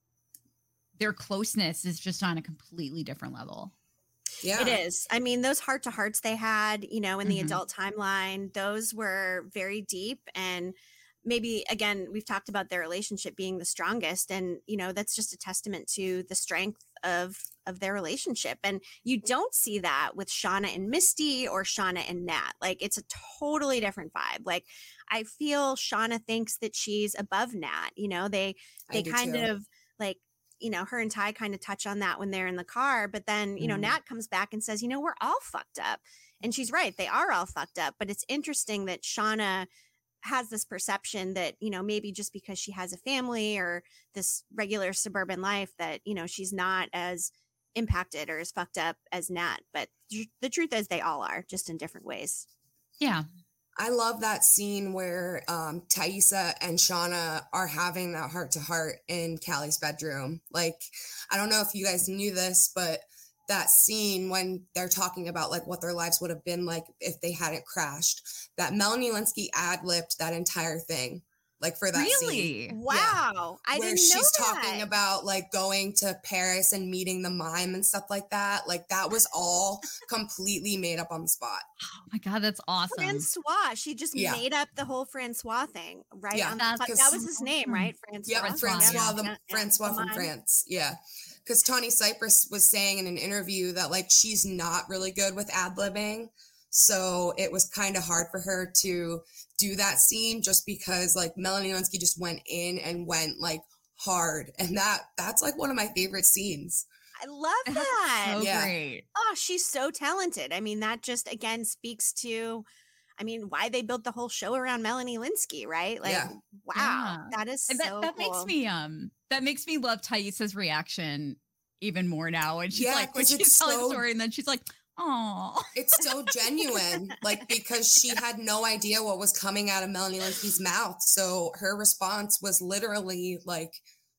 their closeness is just on a completely different level. Yeah. It is. I mean, those heart to hearts they had, you know, in the Mhm. adult timeline, those were very deep. And maybe, again, we've talked about their relationship being the strongest. And, you know, that's just a testament to the strength of of their relationship. And you don't see that with Shauna and Misty or Shauna and Nat. Like, it's a totally different vibe. Like, I feel Shauna thinks that she's above Nat. You know, they they kind too. of like, you know, her and Ty kind of touch on that when they're in the car. But then, you know, mm. Nat comes back and says, you know, we're all fucked up. And she's right. They are all fucked up. But it's interesting that Shauna has this perception that, you know, maybe just because she has a family or this regular suburban life that, you know, she's not as impacted or as fucked up as Nat. But the truth is they all are, just in different ways. Yeah. I love that scene where um, Taissa and Shauna are having that heart to heart in Callie's bedroom. Like, I don't know if you guys knew this, but that scene when they're talking about like what their lives would have been like if they hadn't crashed, that Melanie Lynskey ad-libbed that entire thing. Like for that really? scene. Wow. Yeah. I Where didn't know she's that. talking about like going to Paris and meeting the mime and stuff like that. Like that was all completely made up on the spot. Oh my God, that's awesome. Francois. She just yeah. made up the whole Francois thing, right? Yeah. On the, that was his name, right? Francois. Yeah, Francois, yeah. the, yeah. Francois yeah. from France. Yeah. Because Tawny Cypress was saying in an interview that like she's not really good with ad-libbing. So it was kind of hard for her to do that scene just because like Melanie Lynskey just went in and went like hard. And that that's like one of my favorite scenes. I love that. So yeah. great. Oh, she's so talented. I mean, that just again speaks to, I mean, why they built the whole show around Melanie Lynskey, right? Like, yeah. wow, yeah. that is so that, that cool. makes me um that makes me love Taissa's reaction even more now. And she's yeah, like, when she's telling so, the story, and then she's like, oh, it's so genuine, like because she had no idea what was coming out of Melanie Lynskey's mouth. So her response was literally like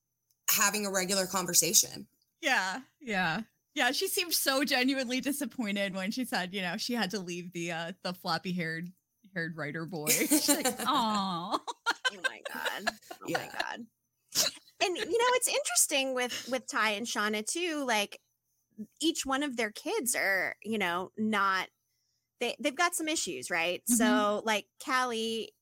having a regular conversation. Yeah, yeah. Yeah, she seemed so genuinely disappointed when she said, you know, she had to leave the uh the floppy haired haired writer boy. She's like, oh. Oh my God. Oh yeah. my God. And you know, it's interesting with with Ty and Shauna too, like each one of their kids are, you know, not they they've got some issues, right? Mm-hmm. So like Callie,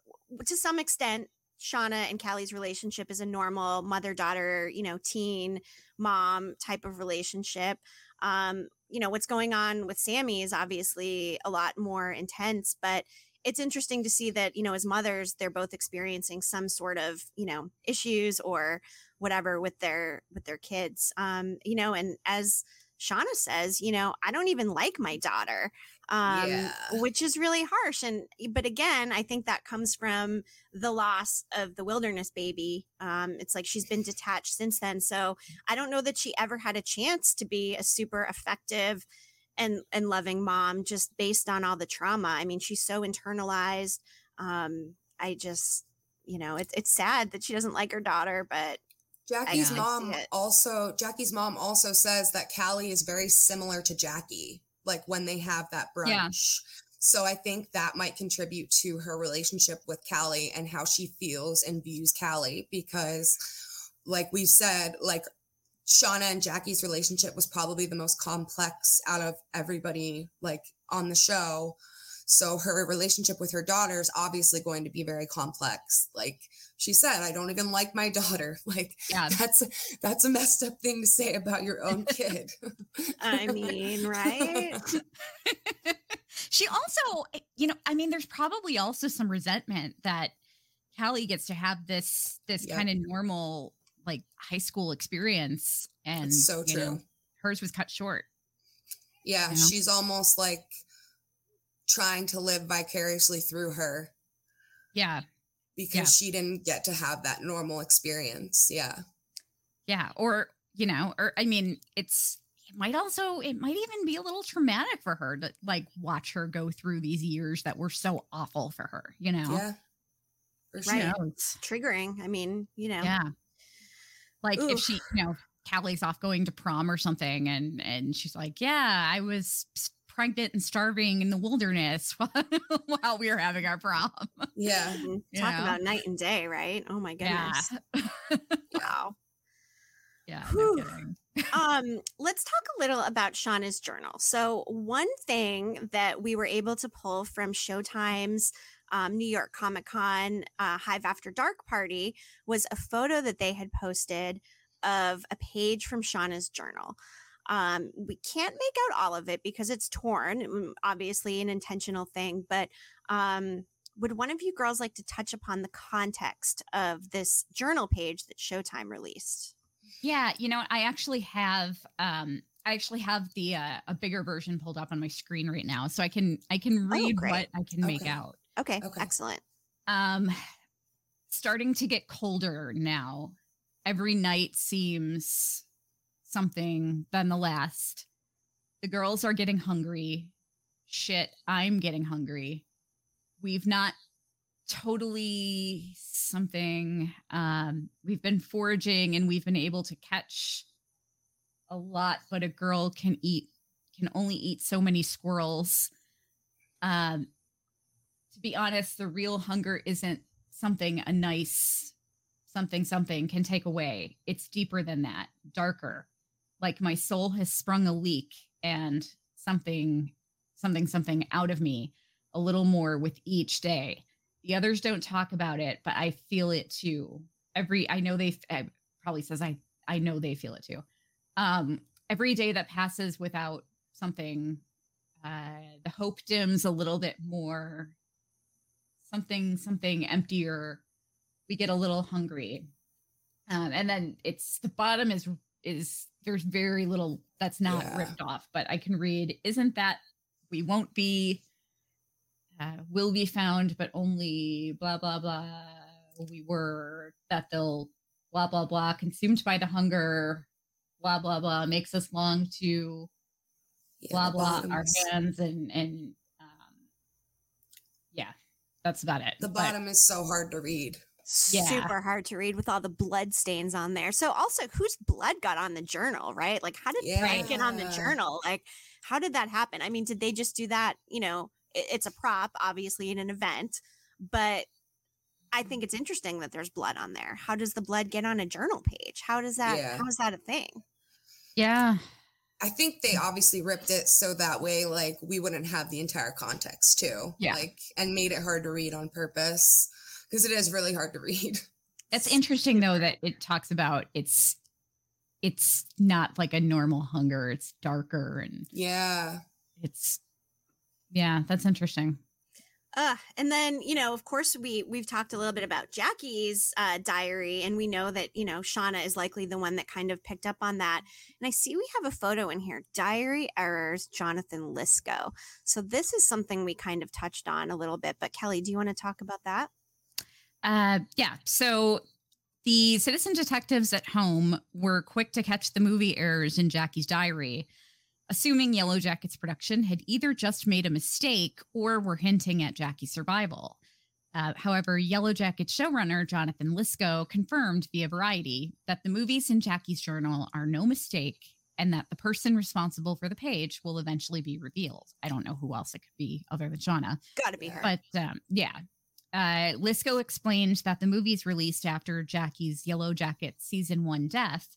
to some extent, Shauna and Callie's relationship is a normal mother-daughter, you know, teen mom type of relationship. Um, you know, what's going on with Sammy is obviously a lot more intense, but it's interesting to see that, you know, as mothers, they're both experiencing some sort of, you know, issues or whatever with their with their kids. Um, you know, and as Shauna says, you know, I don't even like my daughter, um, yeah. which is really harsh. And but again, I think that comes from the loss of the wilderness baby. Um, it's like she's been detached since then. So I don't know that she ever had a chance to be a super effective and and loving mom just based on all the trauma. I mean, she's so internalized. Um, I just, you know, it's it's sad that she doesn't like her daughter, but Jackie's mom also Jackie's mom also says that Callie is very similar to Jackie, like when they have that brunch. Yeah. So I think that might contribute to her relationship with Callie and how she feels and views Callie, because like we've said, like Shauna and Jackie's relationship was probably the most complex out of everybody like on the show. So her relationship with her daughter is obviously going to be very complex. Like she said, I don't even like my daughter. Like yeah. that's, that's a messed up thing to say about your own kid. I mean, right? She also, you know, I mean, there's probably also some resentment that Callie gets to have this, this yep. kind of normal, like high school experience. And it's so true. You know, hers was cut short. Yeah. You know? She's almost like trying to live vicariously through her. Yeah. Because yeah. she didn't get to have that normal experience. Yeah. Yeah. Or, you know, or I mean, it's, it might also, it might even be a little traumatic for her to like watch her go through these years that were so awful for her, you know? Yeah. For sure. Right. It's triggering. I mean, you know. Yeah. Like Oof. if she, you know, Callie's off going to prom or something and, and she's like, yeah, I was pregnant and starving in the wilderness while we were having our prom. Yeah. Talk know? about night and day, right? Oh my goodness. Yeah. Wow. Yeah. No kidding. um, let's talk a little about Shauna's journal. So one thing that we were able to pull from Showtime's um, New York Comic Con uh, Hive After Dark party was a photo that they had posted of a page from Shauna's journal. Um, we can't make out all of it because it's torn, obviously an intentional thing, but um, would one of you girls like to touch upon the context of this journal page that Showtime released? Yeah, you know, I actually have um I actually have the uh, a bigger version pulled up on my screen right now, so I can I can read oh, what I can okay. make out. Okay, okay, excellent. Um starting to get colder now. Every night seems something than the last. The girls are getting hungry. Shit, I'm getting hungry. We've not totally something. Um, we've been foraging and we've been able to catch a lot, but a girl can eat, can only eat so many squirrels. Um, to be honest, the real hunger isn't something a nice something something can take away. It's deeper than that, darker. Like my soul has sprung a leak and something, something, something out of me a little more with each day. The others don't talk about it, but I feel it too. Every, I know they, uh, probably says I, I know they feel it too. Um, every day that passes without something, uh, the hope dims a little bit more. Something, something emptier. We get a little hungry. Um, and then it's, the bottom is, is there's very little that's not Yeah. ripped off, but I can read, isn't that we won't be, uh, will be found, but only blah, blah, blah. We were that they'll blah, blah, blah, consumed by the hunger, blah, blah, blah, makes us long to Yeah, blah, the blah, our bottom's- hands and, and, um, yeah, that's about it. The But- bottom is so hard to read. Yeah. Super hard to read with all the blood stains on there. So also, whose blood got on the journal, right? Like, how did blood get on the Yeah. journal? Like, how did that happen? I mean, did they just do that? You know, it, it's a prop, obviously, in an event, but I think it's interesting that there's blood on there. How does the blood get on a journal page? How does that? Yeah. How is that a thing? yeah. I think they obviously ripped it so that way, like, we wouldn't have the entire context too. Yeah. Like, and made it hard to read on purpose because it is really hard to read. That's interesting though that it talks about it's it's not like a normal hunger, it's darker and Yeah. it's yeah, that's interesting. Uh, and then, you know, of course, we we've talked a little bit about Jackie's uh, diary, and we know that, you know, Shauna is likely the one that kind of picked up on that. And I see we have a photo in here, Diary Errors, Jonathan Lisco. So this is something we kind of touched on a little bit. But Kelly, do you want to talk about that? Uh yeah, so the citizen detectives at home were quick to catch the movie errors in Jackie's diary, assuming Yellow Jackets production had either just made a mistake or were hinting at Jackie's survival. Uh, however, Yellow Jackets showrunner Jonathan Lisco confirmed via Variety that the movies in Jackie's journal are no mistake and that the person responsible for the page will eventually be revealed. I don't know who else it could be other than Shauna. Got to be her. But um, yeah, uh, Lisco explained that the movies released after Jackie's Yellow Jackets season one death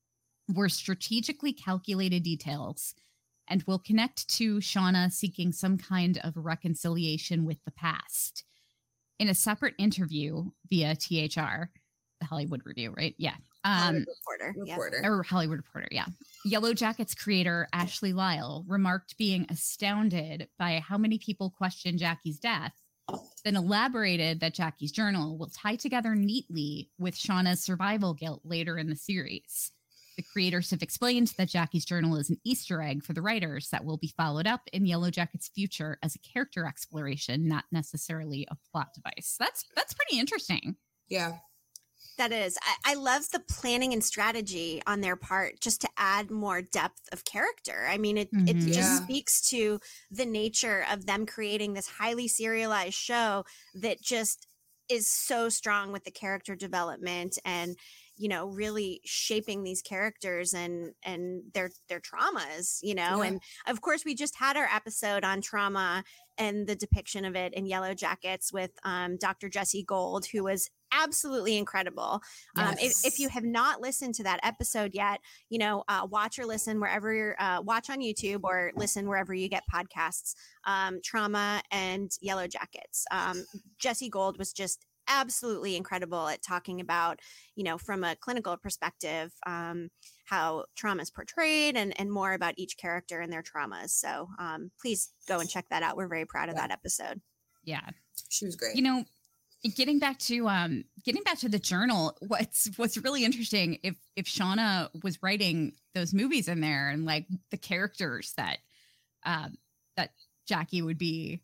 were strategically calculated details and will connect to Shauna seeking some kind of reconciliation with the past. In a separate interview via T H R, the Hollywood Review, right? Yeah. Um, Hollywood Reporter. Yeah. Reporter. or Hollywood Reporter, yeah. Yellow Jackets creator Ashley Lyle remarked being astounded by how many people question Jackie's death, then elaborated that Jackie's journal will tie together neatly with Shauna's survival guilt later in the series. The creators have explained that Jackie's journal is an Easter egg for the writers that will be followed up in Yellow Jackets' future as a character exploration, not necessarily a plot device. That's that's pretty interesting. Yeah. That is. I, I love the planning and strategy on their part just to add more depth of character. I mean, it, it Mhm. just Yeah. speaks to the nature of them creating this highly serialized show that just is so strong with the character development and, you know, really shaping these characters and and their their traumas, you know. Yeah. And of course, we just had our episode on trauma and the depiction of it in Yellow Jackets with um, Doctor Jesse Gold, who was absolutely incredible. Um, if, if Yes. you have not listened to that episode yet, you know, uh, watch or listen wherever you're, uh, watch on YouTube or listen wherever you get podcasts. Um, Trauma and Yellow Jackets. Um, Jesse Gold was just absolutely incredible at talking about, you know, from a clinical perspective, um, how trauma is portrayed and, and more about each character and their traumas. So um, please go and check that out. We're very proud of Yeah. that episode. Yeah. She was great. You know, getting back to um getting back to the journal, what's what's really interesting, if if Shauna was writing those movies in there and like the characters that um that Jackie would be,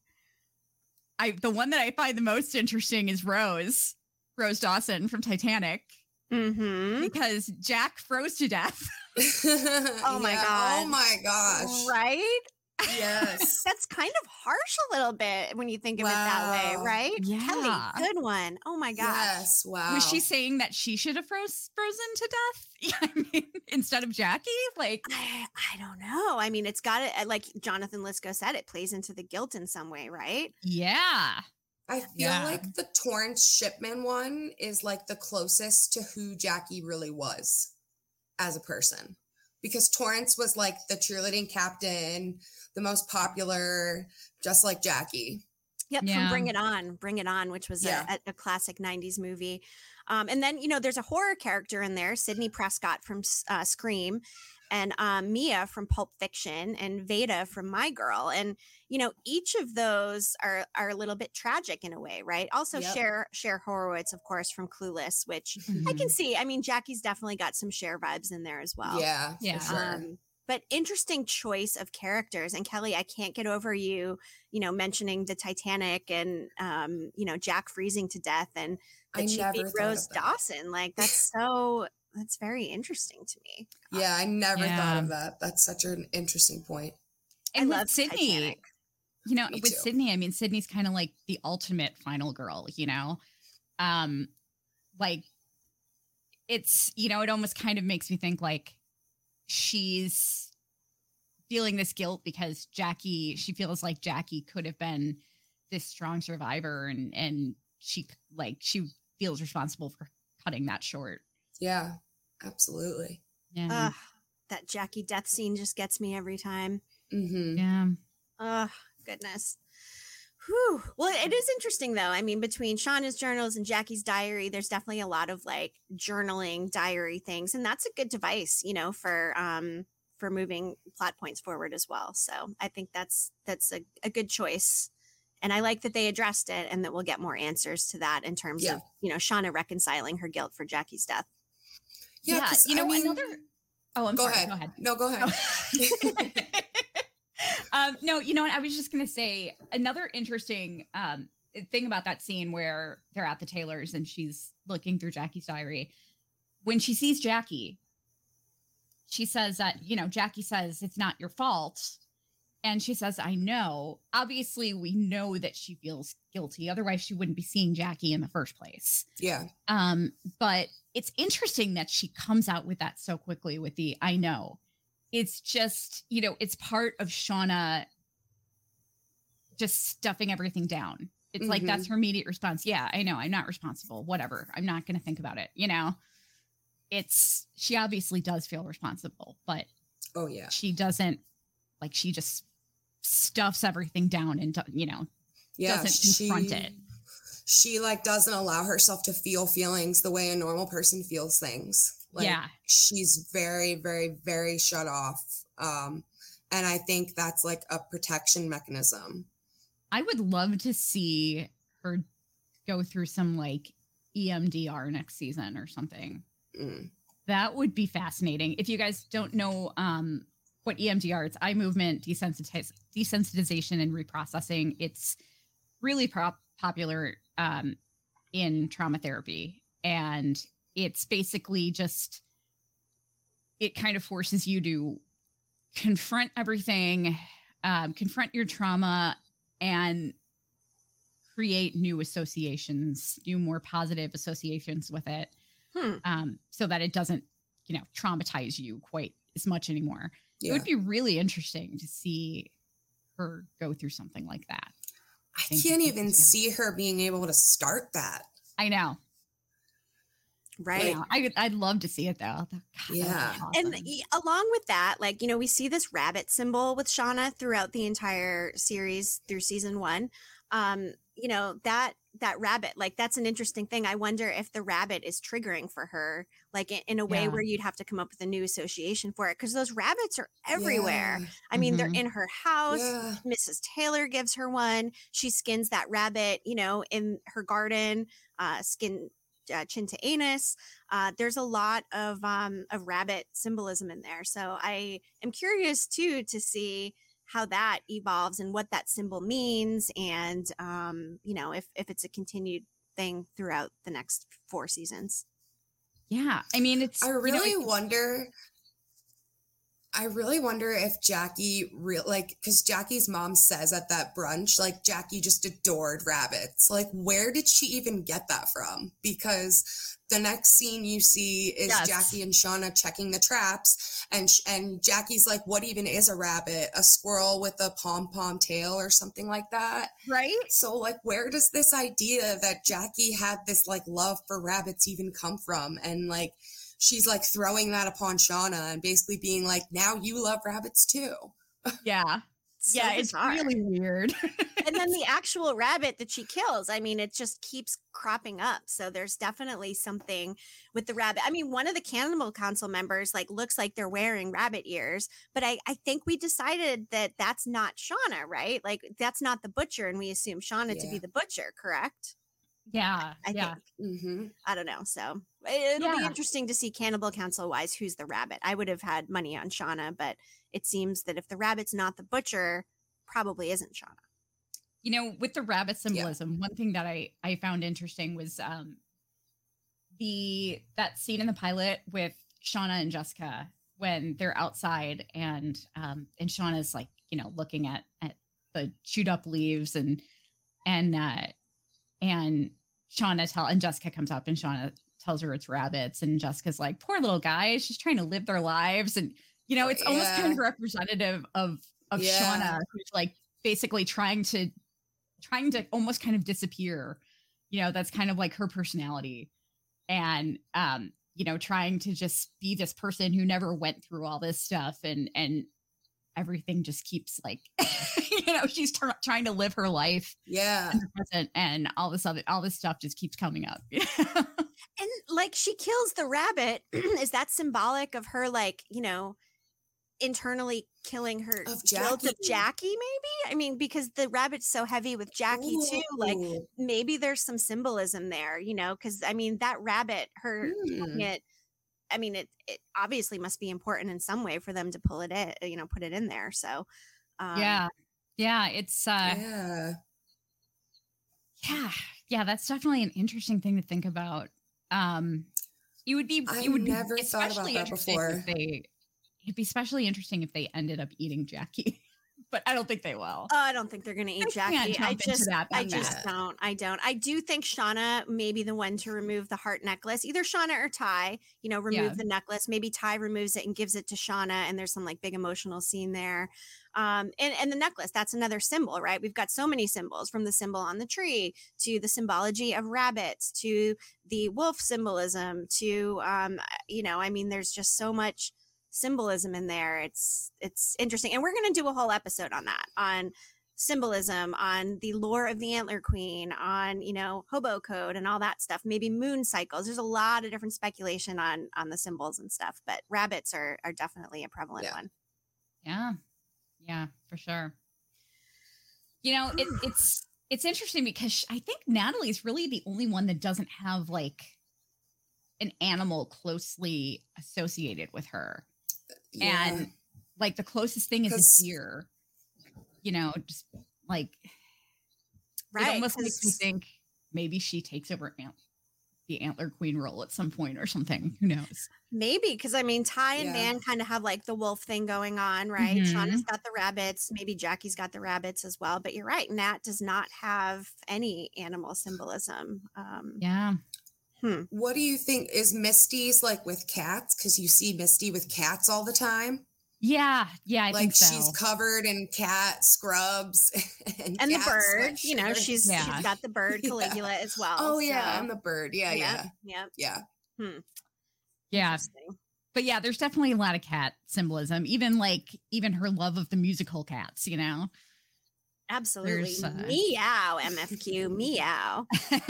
I the one that I find the most interesting is Rose, Rose Dawson from Titanic. Mm-hmm. Because Jack froze to death. Oh my Yeah. God. Oh my gosh. Right? Yes. That's kind of harsh a little bit when you think of it that way, Wow. right? Yeah. Kelly, good one. Oh my gosh. Yes. Wow. Was she saying that she should have froze frozen to death? I mean, instead of Jackie? Like, I, I don't know. I mean, it's got it, like Jonathan Lisco said, it plays into the guilt in some way, right? yeah. I feel Yeah. like the Torrance Shipman one is like the closest to who Jackie really was as a person. Because Torrance was like the cheerleading captain, the most popular, just like Jackie. Yep, Yeah. from Bring It On, Bring It On, which was Yeah. a, a, a classic nineties movie. Um, and then, you know, there's a horror character in there, Sidney Prescott from uh, Scream, and um, Mia from Pulp Fiction, and Veda from My Girl. And, you know, each of those are are a little bit tragic in a way, right? Also, Yep. Cher, Cher Horowitz, of course, from Clueless, which I Mhm. can see. I mean, Jackie's definitely got some Cher vibes in there as well. Yeah, Yeah. for sure. Um, but interesting choice of characters. And Kelly, I can't get over you, you know, mentioning the Titanic and, um, you know, Jack freezing to death and I that she never beat thought Rose of that. Dawson. Like that's so, that's very interesting to me. Yeah, I never Yeah. thought of that. That's such an interesting point. And I with love Sydney, Titanic. you know, Me with too. Sydney, I mean, Sydney's kind of like the ultimate final girl, you know? Um, like it's, you know, it almost kind of makes me think like she's feeling this guilt because Jackie, she feels like Jackie could have been this strong survivor and, and she like, she feels responsible for cutting that short. Yeah, absolutely. Yeah. Ugh, that Jackie death scene just gets me every time. Mm-hmm. yeah. Oh, goodness. Whew. Well, it is interesting though. I mean, between Shauna's journals and Jackie's diary, there's definitely a lot of like journaling diary things. And that's a good device, you know, for um for moving plot points forward as well. So I think that's that's a, a good choice. And I like that they addressed it and that we'll get more answers to that in terms Yeah. of, you know, Shauna reconciling her guilt for Jackie's death. Yeah, Yeah, 'cause, you know, I mean- another. Oh, I'm Go sorry. ahead. Go ahead. No, go ahead. um, no, you know what? I was just going to say another interesting um, thing about that scene where they're at the Taylors and she's looking through Jackie's diary. When she sees Jackie, she says that, you know, Jackie says, it's not your fault. And she says, I know. Obviously, we know that she feels guilty. Otherwise, she wouldn't be seeing Jackie in the first place. Yeah. Um, but it's interesting that she comes out with that so quickly with the I know. It's just, you know, it's part of Shauna just stuffing everything down. It's like Mhm. that's her immediate response. Yeah, I know. I'm not responsible. Whatever. I'm not going to think about it. You know, it's she obviously does feel responsible, but Oh, yeah. she doesn't like she just stuffs everything down and, you know, Yeah. doesn't confront it. She like doesn't allow herself to feel feelings the way a normal person feels things. Like, Yeah. she's very, very, very shut off. Um, and I think that's like a protection mechanism. I would love to see her go through some like E M D R next season or something. Mm. That would be fascinating. If you guys don't know um, what E M D R is, eye movement desensitiz- desensitization and reprocessing. It's really prop- popular um, in trauma therapy. And it's basically just, it kind of forces you to confront everything, um, confront your trauma, and create new associations, new, more positive associations with it, Hmm. um, so that it doesn't, you know, traumatize you quite as much anymore. It Yeah. would be really interesting to see her go through something like that. I think can't it's even good. see her being able to start that. I know. Right. I know. I, I'd love to see it though. God, that would be Yeah. And awesome. y- along with that, like, you know, we see this rabbit symbol with Shauna throughout the entire series through season one. um, you know, that that rabbit, like that's an interesting thing. I wonder if the rabbit is triggering for her, like in, in a way Yeah. where you'd have to come up with a new association for it, because those rabbits are everywhere. Yeah. I mean, they're Mhm. in her house. Yeah. Missus Taylor gives her one. She skins that rabbit, you know, in her garden, uh, skin uh, chin to anus. Uh, there's a lot of um, of rabbit symbolism in there. So I am curious too to see how that evolves and what that symbol means, and um, you know, if if it's a continued thing throughout the next four seasons. Yeah. I mean, it's I you know, really it's- wonder. I really wonder if Jackie real like because Jackie's mom says at that brunch, like Jackie just adored rabbits. Like, where did she even get that from? Because the next scene you see is Yes. Jackie and Shauna checking the traps, and sh- and Jackie's like, "What even is a rabbit? A squirrel with a pom pom tail or something like that?" right? So, like, where does this idea that Jackie had this like love for rabbits even come from? And like, she's like throwing that upon Shauna and basically being like, now you love rabbits too. Yeah. So yeah, it's bizarre. really weird. And then the actual rabbit that she kills, I mean, it just keeps cropping up. So there's definitely something with the rabbit. I mean, one of the Cannibal Council members like looks like they're wearing rabbit ears, but I, I think we decided that that's not Shauna, right? Like that's not the butcher, and we assume Shauna to be Yeah. the butcher, correct? yeah. I yeah. think. Mm-hmm. I don't know. So it'll be Yeah. interesting to see Cannibal Council wise who's the rabbit. I would have had money on Shauna, but it seems that if the rabbit's not the butcher, probably isn't Shauna. You know, with the rabbit symbolism, one thing that I I found interesting was um the that scene in the pilot with Shauna and Jessica when they're outside and um and Shauna's like, you know, looking at at the chewed up leaves and and uh and Shauna tell and Jessica comes up and Shauna tells her it's rabbits, and Jessica's like, poor little guys, just trying to live their lives. And you know, it's almost Yeah. kind of representative of of Yeah. Shauna, who's like basically trying to trying to almost kind of disappear. You know, that's kind of like her personality. And um, you know, trying to just be this person who never went through all this stuff, and and everything just keeps like you know, she's t- trying to live her life Yeah. in the present, and all this other all this stuff just keeps coming up. And like she kills the rabbit. Is that symbolic of her, like, you know, internally killing her Of guilt of Jackie? Jackie, maybe? I mean, because the rabbit's so heavy with Jackie too. Like Ooh. maybe there's some symbolism there, you know, because I mean that rabbit, her killing Hmm. it, I mean, it it obviously must be important in some way for them to pull it in, you know, put it in there. So um, yeah. Yeah. It's uh Yeah. yeah. Yeah, that's definitely an interesting thing to think about. Um it would be I it would never be thought about especially that interesting before. if they it'd be especially interesting if they ended up eating Jackie. But I don't think they will. Oh, I don't think they're going to eat I Jackie. can't jump I into just, that I that just bad. don't. I don't. I do think Shauna may be the one to remove the heart necklace. Either Shauna or Ty, you know, remove Yeah. the necklace. Maybe Ty removes it and gives it to Shauna, and there's some like big emotional scene there. Um, and and the necklace, that's another symbol, right? We've got so many symbols, from the symbol on the tree to the symbology of rabbits to the wolf symbolism to, um, you know, I mean, there's just so much symbolism in there. It's it's interesting, and we're going to do a whole episode on that, on symbolism, on the lore of the Antler Queen, on, you know, hobo code and all that stuff, maybe moon cycles. There's a lot of different speculation on on the symbols and stuff, but rabbits are are definitely a prevalent Yeah. one. Yeah. Yeah, for sure. You know, it, it's it's interesting because sh- I think Natalie's really the only one that doesn't have like an animal closely associated with her. Yeah. And like the closest thing is 'Cause- a deer. You know, just like it Right. almost makes me 'cause- think maybe she takes over ant- the Antler Queen role at some point or something. Who knows? Maybe, because I mean, Ty and Yeah. Van kind of have like the wolf thing going on, right? Mhm. Shauna's got the rabbits. Maybe Jackie's got the rabbits as well. But you're right, Nat does not have any animal symbolism. Um, Yeah. What do you think is Misty's like with cats? Because you see Misty with cats all the time. Yeah. Yeah. I like think so. she's covered in cat scrubs and, and the cat bird, you know, sweatshirts. she's Yeah. she's got the bird Yeah. Caligula as well. Oh yeah, so- and the bird. Yeah, yeah, yeah, yeah. Yeah. Interesting. But yeah, there's definitely a lot of cat symbolism, even like even her love of the musical cats, you know? Absolutely. Uh... Meow, M F Q, meow.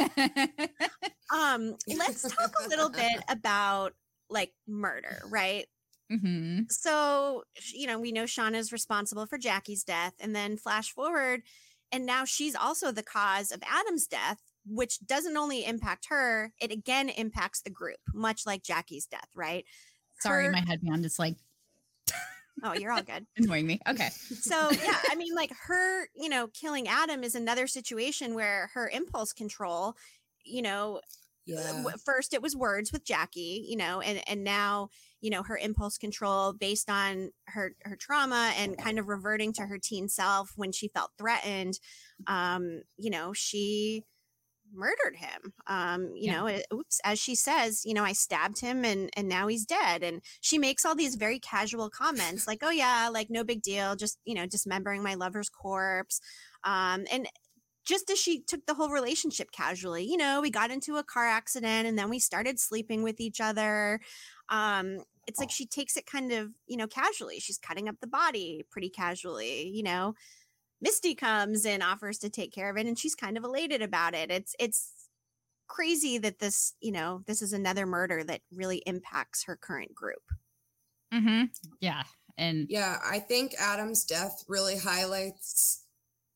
um, let's talk a little bit about like murder, right? Mm-hmm. So, you know, we know Shauna's responsible for Jackie's death, and then flash forward, and now she's also the cause of Adam's death, which doesn't only impact her, it again impacts the group, much like Jackie's death, right? Sorry, her... my headband is like... Oh, you're all good. Annoying me. Okay. So, yeah, I mean, like her, you know, killing Adam is another situation where her impulse control, you know, yeah. first it was words with Jackie, you know, and, and now, you know, her impulse control based on her, her trauma and kind of reverting to her teen self when she felt threatened. Um, you know, she murdered him. Um, you yeah. know, it, oops, as she says, you know, I stabbed him and and now he's dead. And she makes all these very casual comments like, oh yeah, like no big deal, just, you know, dismembering my lover's corpse. Um, and just as she took the whole relationship casually, you know, we got into a car accident and then we started sleeping with each other. Um, it's like she takes it kind of, you know, casually. She's cutting up the body pretty casually, you know. Misty comes and offers to take care of it, and she's kind of elated about it. It's it's crazy that this, you know, this is another murder that really impacts her current group. Mm-hmm. Yeah. And yeah, I think Adam's death really highlights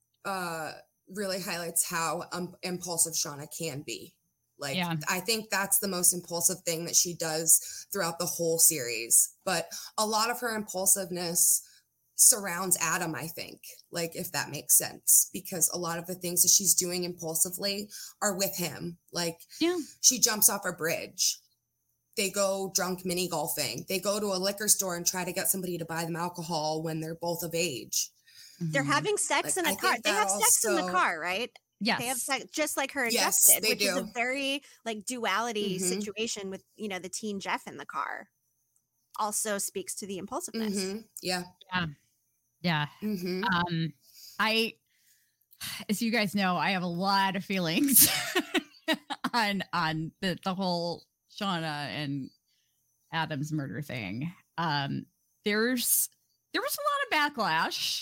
uh really highlights how um, impulsive Shauna can be. Like, yeah. I think that's the most impulsive thing that she does throughout the whole series. But a lot of her impulsiveness surrounds Adam, I think, like, if that makes sense, because a lot of the things that she's doing impulsively are with him. Like, yeah. she jumps off a bridge. They go drunk mini golfing. They go to a liquor store and try to get somebody to buy them alcohol when they're both of age. They're having sex like, in a I car. They have sex also... in the car, right? Yes. They have sex just like her and yes, Jeff did, they which do. is a very like duality mm-hmm. situation with, you know, the teen Jeff in the car. Also speaks to the impulsiveness. Mm-hmm. Yeah. Yeah. Yeah. Mm-hmm. Um, I, as you guys know, I have a lot of feelings on, on the, the whole Shauna and Adam's murder thing. Um, there's, there was a lot of backlash.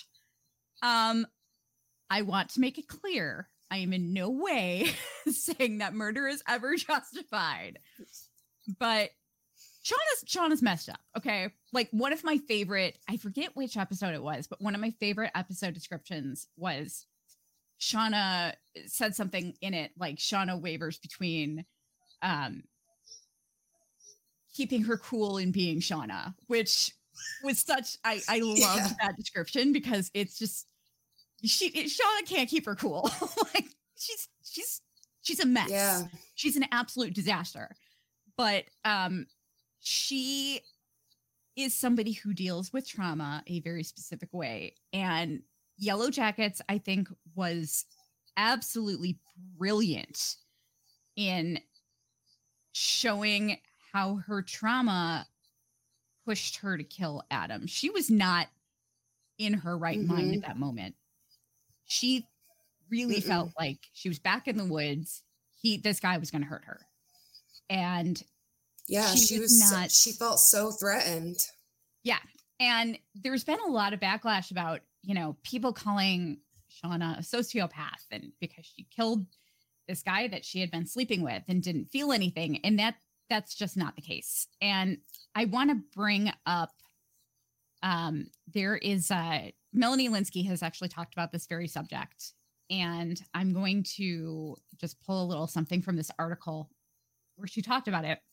Um, I want to make it clear, I am in no way saying that murder is ever justified, but Shauna's, Shauna's messed up. Okay. Like one of my favorite, I forget which episode it was, but one of my favorite episode descriptions was Shauna said something in it. Like Shauna wavers between, um, keeping her cool and being Shauna, which was such, I, I love yeah. that description because it's just, she, it, Shauna can't keep her cool. Like she's, she's, she's a mess. Yeah. She's an absolute disaster, but, um, she is somebody who deals with trauma a very specific way. And Yellow Jackets, I think, was absolutely brilliant in showing how her trauma pushed her to kill Adam. She was not in her right mm-hmm. mind at that moment. She really Mm-mm. felt like she was back in the woods. He, this guy was going to hurt her. And yeah, she, she was, was not, so, she felt so threatened. Yeah. And there's been a lot of backlash about, you know, people calling Shauna a sociopath and because she killed this guy that she had been sleeping with and didn't feel anything. And that that's just not the case. And I want to bring up, um, there is uh Melanie Lynskey has actually talked about this very subject. And I'm going to just pull a little something from this article where she talked about it.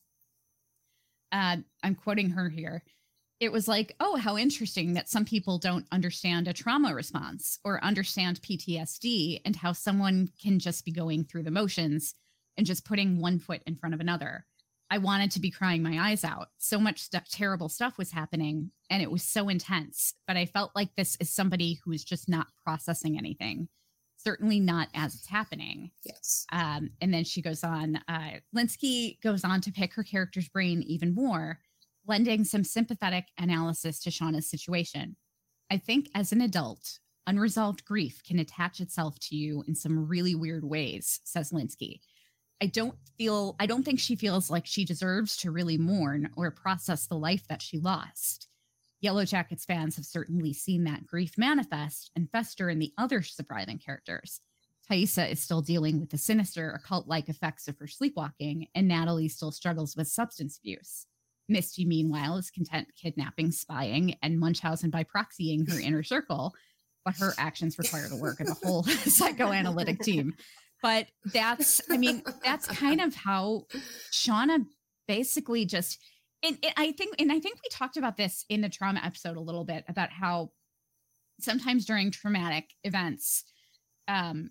Uh, I'm quoting her here. It was like, oh, how interesting that some people don't understand a trauma response or understand P T S D and how someone can just be going through the motions and just putting one foot in front of another. I wanted to be crying my eyes out. So much stuff, terrible stuff was happening and it was so intense. But I felt like this is somebody who is just not processing anything. Certainly not as it's happening. Yes. Um, and then she goes on, uh, Lynskey goes on to pick her character's brain even more, lending some sympathetic analysis to Shauna's situation. I think as an adult, unresolved grief can attach itself to you in some really weird ways, says Lynskey. I don't feel, I don't think she feels like she deserves to really mourn or process the life that she lost. Yellow Jackets fans have certainly seen that grief manifest and fester in the other surviving characters. Taissa is still dealing with the sinister occult-like effects of her sleepwalking, and Natalie still struggles with substance abuse. Misty, meanwhile, is content kidnapping, spying, and Munchausen by proxying her inner circle, but her actions require the work of a whole psychoanalytic team. But that's, I mean, that's kind of how Shauna basically just, and, and I think, and I think we talked about this in the trauma episode a little bit about how sometimes during traumatic events, um,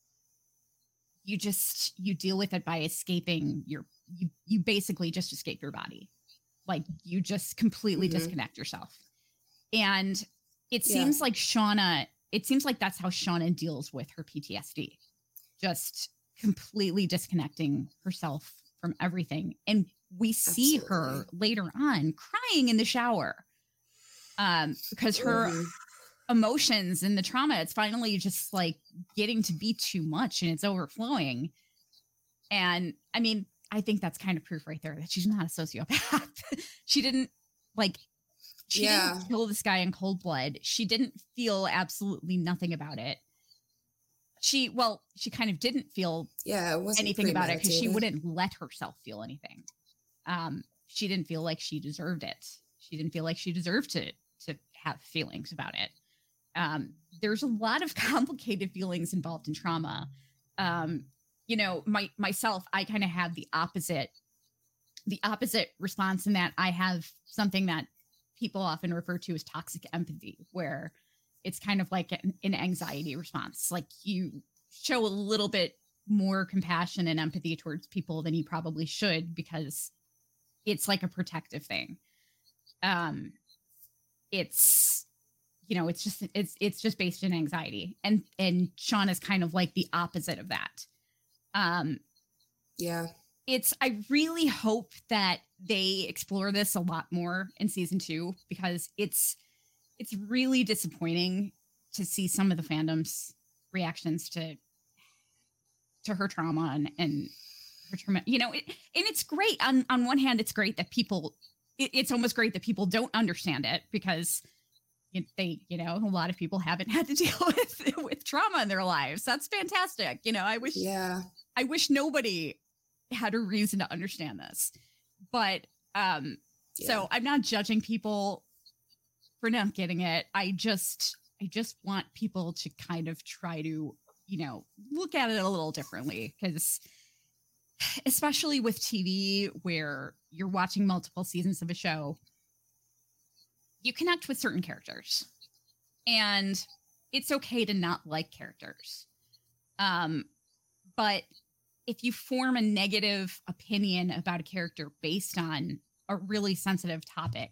you just, you deal with it by escaping your, you, you basically just escape your body. Like you just completely mm-hmm. disconnect yourself. And it yeah. seems like Shauna, it seems like that's how Shauna deals with her P T S D. Just completely disconnecting herself from everything. And we see Absolutely. her later on crying in the shower um, because her mm-hmm. emotions and the trauma, it's finally just like getting to be too much and it's overflowing. And I mean, I think that's kind of proof right there that she's not a sociopath. She didn't like, she yeah. didn't kill this guy in cold blood. She didn't feel absolutely nothing about it. She, well, she kind of didn't feel yeah, it wasn't anything about it because she wouldn't let herself feel anything. Um, she didn't feel like she deserved it. She didn't feel like she deserved to, to have feelings about it. Um, there's a lot of complicated feelings involved in trauma. Um, you know, my, myself, I kind of have the opposite, the opposite response in that I have something that people often refer to as toxic empathy, where it's kind of like an, an anxiety response. Like you show a little bit more compassion and empathy towards people than you probably should, because it's like a protective thing. Um, it's, you know, it's just, it's, it's just based in anxiety. And, and Shauna is kind of like the opposite of that. Um, yeah. It's, I really hope that they explore this a lot more in season two, because it's, it's really disappointing to see some of the fandom's reactions to, to her trauma and, and her trauma, you know, it, and it's great. On, on one hand, it's great that people, it, it's almost great that people don't understand it, because it, they, you know, a lot of people haven't had to deal with, with trauma in their lives. That's fantastic. You know, I wish, yeah, I wish nobody had a reason to understand this, but, um, yeah. so I'm not judging people for not getting it. I just, I just want people to kind of try to, you know, look at it a little differently, because especially with T V where you're watching multiple seasons of a show, you connect with certain characters, and it's okay to not like characters. Um, but if you form a negative opinion about a character based on a really sensitive topic,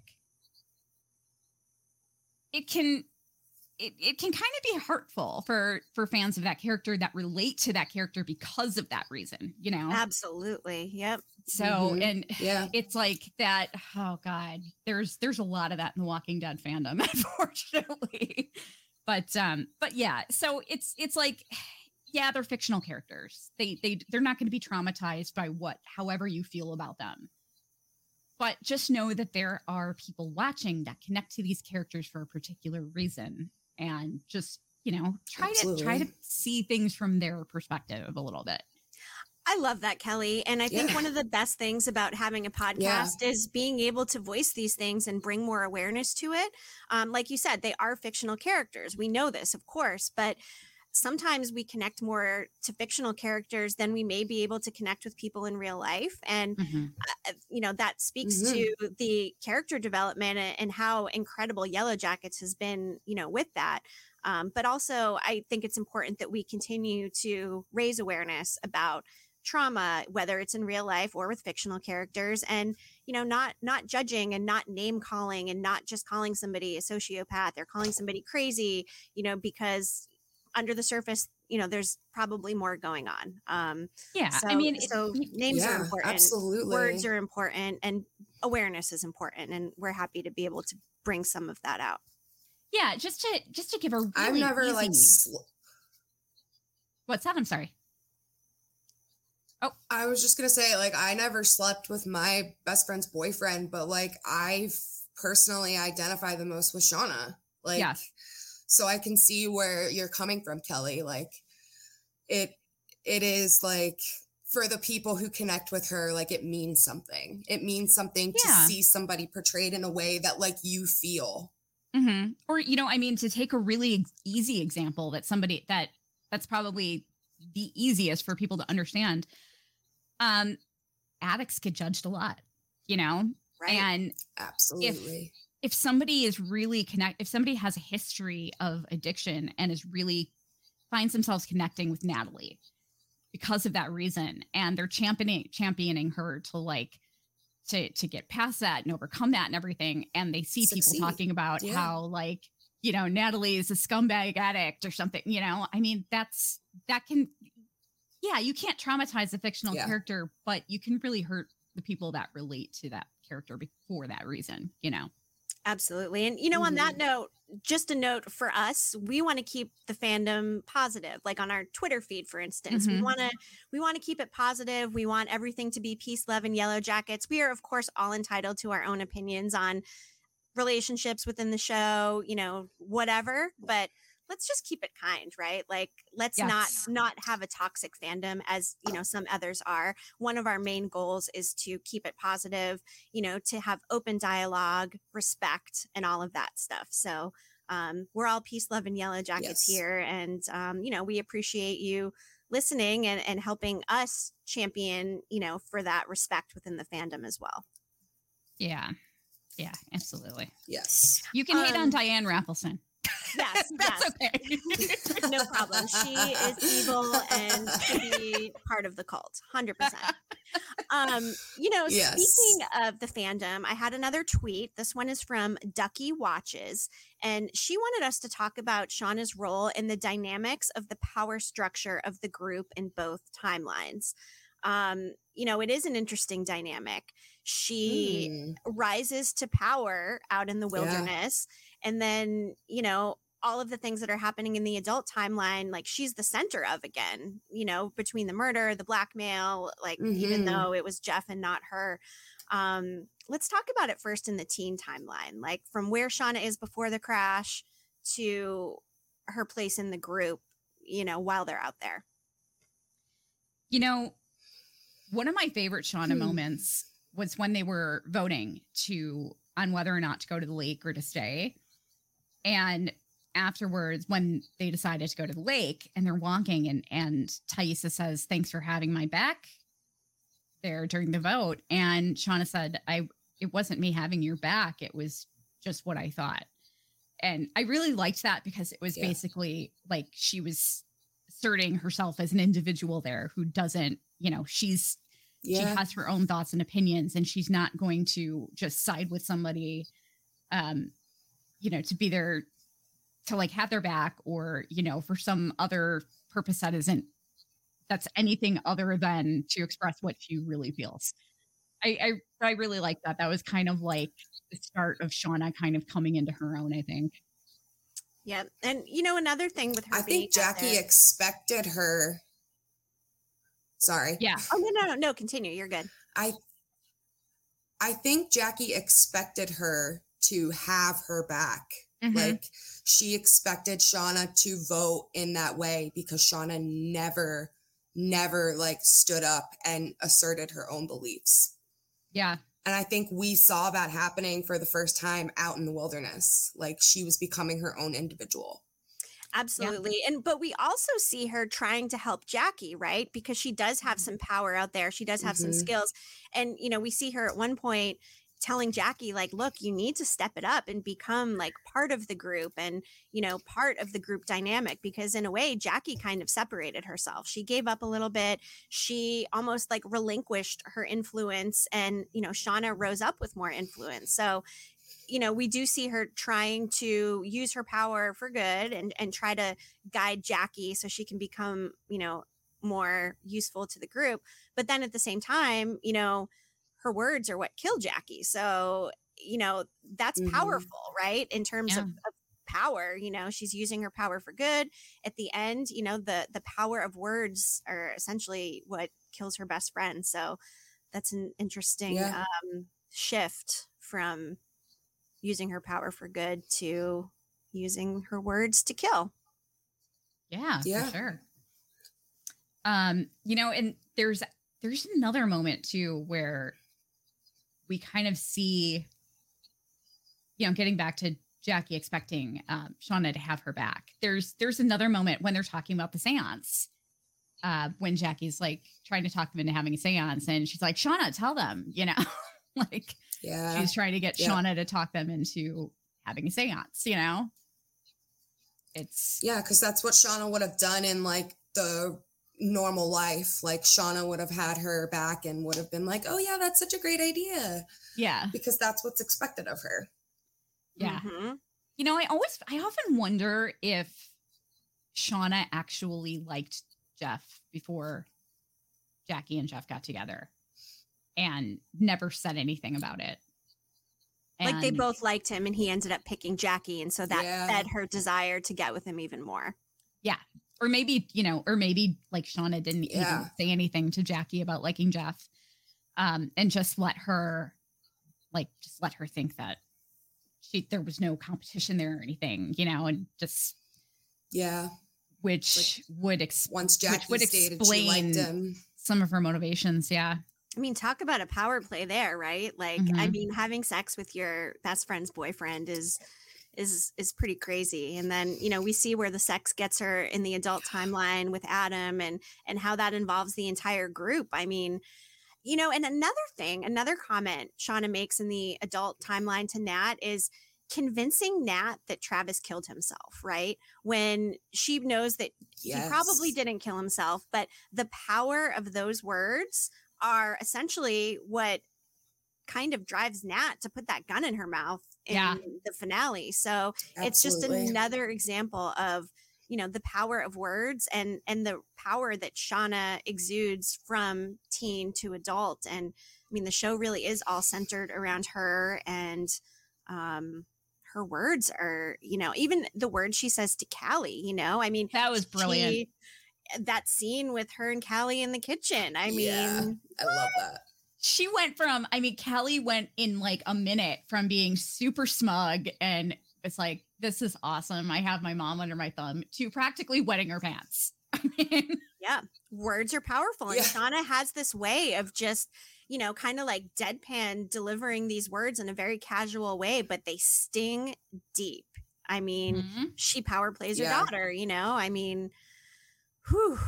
it can, it, it can kind of be hurtful for, for fans of that character that relate to that character because of that reason, you know? Absolutely. Yep. So, mm-hmm. and yeah, it's like that. Oh God, there's, there's a lot of that in the Walking Dead fandom, unfortunately. But, um, but yeah, so it's, it's like, yeah, they're fictional characters. They, they, they're not going to be traumatized by what, however you feel about them. But just know that there are people watching that connect to these characters for a particular reason, and just, you know, try Absolutely. to try to see things from their perspective a little bit. I love that, Kelly. And I think yeah. one of the best things about having a podcast yeah. is being able to voice these things and bring more awareness to it. Um, like you said, they are fictional characters. We know this, of course, but sometimes we connect more to fictional characters than we may be able to connect with people in real life. And, mm-hmm. uh, you know, that speaks mm-hmm. to the character development and how incredible Yellow Jackets has been, you know, with that. Um, but also, I think it's important that we continue to raise awareness about trauma, whether it's in real life or with fictional characters, and, you know, not, not judging and not name calling and not just calling somebody a sociopath or calling somebody crazy, you know, because under the surface, you know, there's probably more going on. Um, yeah. So, I mean, so names yeah, are important. Absolutely. Words are important, and awareness is important. And we're happy to be able to bring some of that out. Yeah. Just to, just to give a really I've never easy... like, sl- what's that? I'm sorry. Oh, I was just going to say, like, I never slept with my best friend's boyfriend, but like, I've personally identify the most with Shauna. Like, yes. So I can see where you're coming from, Kelly. Like, it, it is like, for the people who connect with her, like, it means something. It means something Yeah. to see somebody portrayed in a way that, like, you feel. Mm-hmm. Or, you know, I mean, to take a really easy example that somebody that that's probably the easiest for people to understand. Um, addicts get judged a lot, you know, Right. and Absolutely. If, if somebody is really connect, if somebody has a history of addiction and is really finds themselves connecting with Natalie because of that reason, and they're championing championing her to like to to get past that and overcome that and everything, and they see Succeed. people talking about Yeah. how like, you know, Natalie is a scumbag addict or something, you know, I mean, that's that can, yeah, you can't traumatize a fictional Yeah. character, but you can really hurt the people that relate to that character for that reason, you know. Absolutely. And, you know, Mm-hmm. on that note, just a note for us, we want to keep the fandom positive, like on our Twitter feed, for instance. Mm-hmm. We want to we want to keep it positive. We want everything to be peace, love, and yellow jackets. We are, of course, all entitled to our own opinions on relationships within the show, you know, whatever. But let's just keep it kind, right? Like, let's Yes. not not have a toxic fandom as, you know, some others are. One of our main goals is to keep it positive, you know, to have open dialogue, respect, and all of that stuff. So um, we're all peace, love, and yellow jackets Yes. here. And, um, you know, we appreciate you listening and, and helping us champion, you know, for that respect within the fandom as well. Yeah. Yeah, absolutely. Yes. You can hate Um, on Diane Raffleson. Yes, That's yes. okay. No problem. She is evil and should be part of the cult. one hundred percent. Um, you know, Yes. speaking of the fandom, I had another tweet. This one is from Ducky Watches, and she wanted us to talk about Shauna's role in the dynamics of the power structure of the group in both timelines. Um, you know, it is an interesting dynamic. She Mm. rises to power out in the Yeah. wilderness, and then, you know, all of the things that are happening in the adult timeline, like she's the center of again, you know, between the murder, the blackmail, like even Mhm. though it was Jeff and not her. Um, let's talk about it first in the teen timeline, like from where Shauna is before the crash to her place in the group, you know, while they're out there. You know, one of my favorite Shauna Hmm. moments was when they were voting to on whether or not to go to the lake or to stay. And afterwards, when they decided to go to the lake and they're walking and, and Taissa says, "Thanks for having my back," there during the vote. And Shauna said, I, it wasn't me having your back. It was just what I thought. And I really liked that because it was Yeah. basically like she was asserting herself as an individual there who doesn't, you know, she's, Yeah. she has her own thoughts and opinions, and she's not going to just side with somebody, um, you know, to be there, to like have their back, or, you know, for some other purpose that isn't, that's anything other than to express what she really feels. I, I, I really like that. That was kind of like the start of Shauna kind of coming into her own, I think. Yeah. And, you know, another thing with her I being think out Jackie there- expected her. Sorry. Yeah. Oh, no, no, no, no, continue. You're good. I I think Jackie expected her to have her back. Mhm. Like, she expected Shauna to vote in that way because Shauna never, never like stood up and asserted her own beliefs. Yeah. And I think we saw that happening for the first time out in the wilderness. Like, she was becoming her own individual. Absolutely. And but we also see her trying to help Jackie, right? Because she does have some power out there. She does have some Mhm. skills. And, you know, we see her at one point telling Jackie, like, look, you need to step it up and become like part of the group and, you know, part of the group dynamic, because in a way, Jackie kind of separated herself. She gave up a little bit. She almost like relinquished her influence, and, you know, Shauna rose up with more influence. So, you know, we do see her trying to use her power for good and, and try to guide Jackie so she can become, you know, more useful to the group. But then at the same time, you know, her words are what killed Jackie. So, you know, that's Mhm. powerful, right? In terms Yeah. of, of power, you know, she's using her power for good. At the end, you know, the the power of words are essentially what kills her best friend. So that's an interesting Yeah. um, shift from using her power for good to using her words to kill. Yeah, Yeah. for sure. Um, you know, and there's there's another moment too where we kind of see, you know, getting back to Jackie expecting um, Shauna to have her back. There's there's another moment when they're talking about the seance, uh, when Jackie's like trying to talk them into having a seance, and she's like, Shauna, tell them, you know, like Yeah. she's trying to get Yeah. Shauna to talk them into having a seance, you know. It's Yeah, because that's what Shauna would have done in like the normal life. Like Shauna would have had her back and would have been like, oh yeah, that's such a great idea. yeah, Because that's what's expected of her. yeah. Mhm. You know, I always, I often wonder if Shauna actually liked Jeff before Jackie and Jeff got together and never said anything about it. Like they And- both liked him and he ended up picking Jackie. And so that Yeah. fed her desire to get with him even more. yeah. Or maybe, you know, or maybe like Shauna didn't Yeah. even say anything to Jackie about liking Jeff, um, and just let her, like, just let her think that she, there was no competition there or anything, you know, and just, Yeah. which would, ex- Once which Jackie would stated she liked explain him. some of her motivations. Yeah. I mean, talk about a power play there, right? Like, I Mhm. mean, having sex with your best friend's boyfriend is is is pretty crazy. And then, you know, we see where the sex gets her in the adult timeline with Adam and and how that involves the entire group. I mean, you know, and another thing, another comment Shauna makes in the adult timeline to Nat is convincing Nat that Travis killed himself, right? When she knows that Yes. he probably didn't kill himself, but the power of those words are essentially what kind of drives Nat to put that gun in her mouth in Yeah. the finale. So it's just Absolutely. another example of, you know, the power of words and and the power that Shauna exudes from teen to adult. And I mean, the show really is all centered around her, and um her words are, you know, even the words she says to Callie, you know, I mean, That was brilliant. she- that scene with her and Callie in the kitchen. I Yeah. mean, I love that. She went from, I mean, Callie went in like a minute from being super smug and it's like, this is awesome, I have my mom under my thumb, to practically wetting her pants. I mean, yeah, words are powerful. And Yeah. Shauna has this way of just, you know, kind of like deadpan delivering these words in a very casual way, but they sting deep. I mean, mhm. she power plays her Yeah. daughter, you know, I mean, whew,